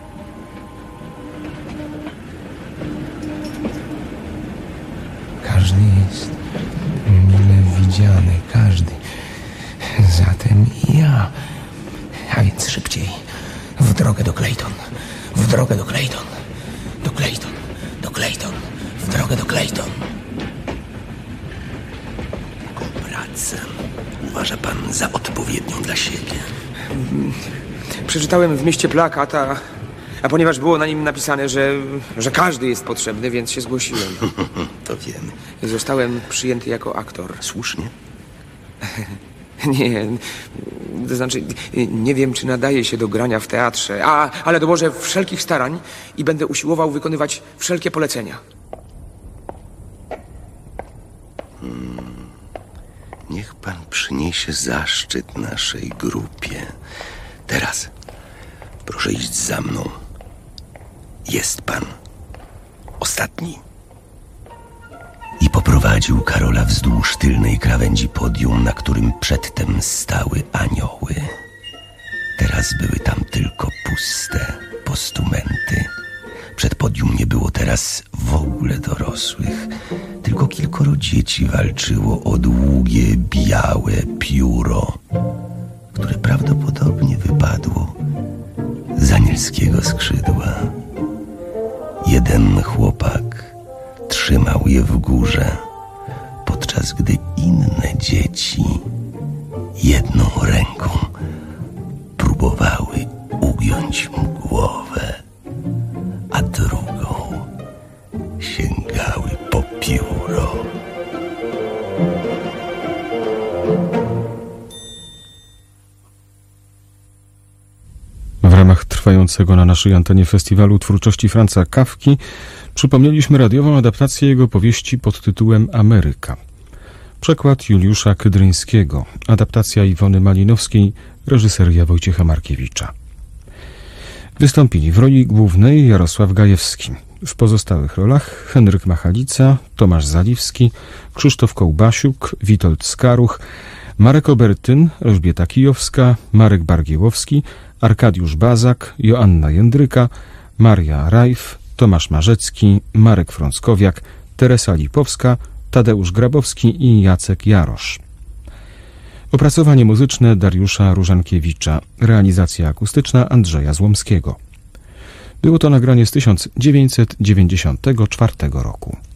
Każdy jest mile widziany, każdy. Zatem i ja. A więc szybciej. W drogę do Clayton. W drogę do Clayton. Do Clayton. Do Clayton. W drogę do Clayton. Pracę uważa pan za odpowiednią dla siebie. Przeczytałem w mieście plakat, a, a ponieważ było na nim napisane, że, że każdy jest potrzebny, więc się zgłosiłem. To wiem. Zostałem przyjęty jako aktor. Słusznie. Nie, to znaczy, nie wiem, czy nadaje się do grania w teatrze, a, ale dołożę wszelkich starań i będę usiłował wykonywać wszelkie polecenia. Hmm. Niech pan przyniesie zaszczyt naszej grupie. Teraz Proszę iść za mną. Jest pan ostatni. I poprowadził Karola wzdłuż tylnej krawędzi podium, na którym przedtem stały anioły. Teraz były tam tylko puste postumenty. Przed podium nie było teraz w ogóle dorosłych. Tylko kilkoro dzieci walczyło o długie, białe pióro, które prawdopodobnie wypadło z anielskiego skrzydła. Jeden chłopak trzymał je w górze, podczas gdy inne dzieci jedną ręką próbowały ugiąć mu głowę, a drugą sięgały po pióro. W ramach trwającego na naszej antenie festiwalu twórczości Franza Kafki przypomnieliśmy radiową adaptację jego powieści pod tytułem Ameryka. Przekład Juliusza Kydryńskiego, adaptacja Iwony Malinowskiej, reżyseria Wojciecha Markiewicza. Wystąpili w roli głównej Jarosław Gajewski. W pozostałych rolach Henryk Machalica, Tomasz Zaliwski, Krzysztof Kołbasiuk, Witold Skaruch, Marek Obertyn, Elżbieta Kijowska, Marek Bargiełowski, Arkadiusz Bazak, Joanna Jędryka, Maria Rajf, Tomasz Marzecki, Marek Frąckowiak, Teresa Lipowska, Tadeusz Grabowski i Jacek Jarosz. Opracowanie muzyczne Dariusza Różankiewicza, realizacja akustyczna Andrzeja Złomskiego. Było to nagranie z tysiąc dziewięćset dziewięćdziesiątego czwartego roku.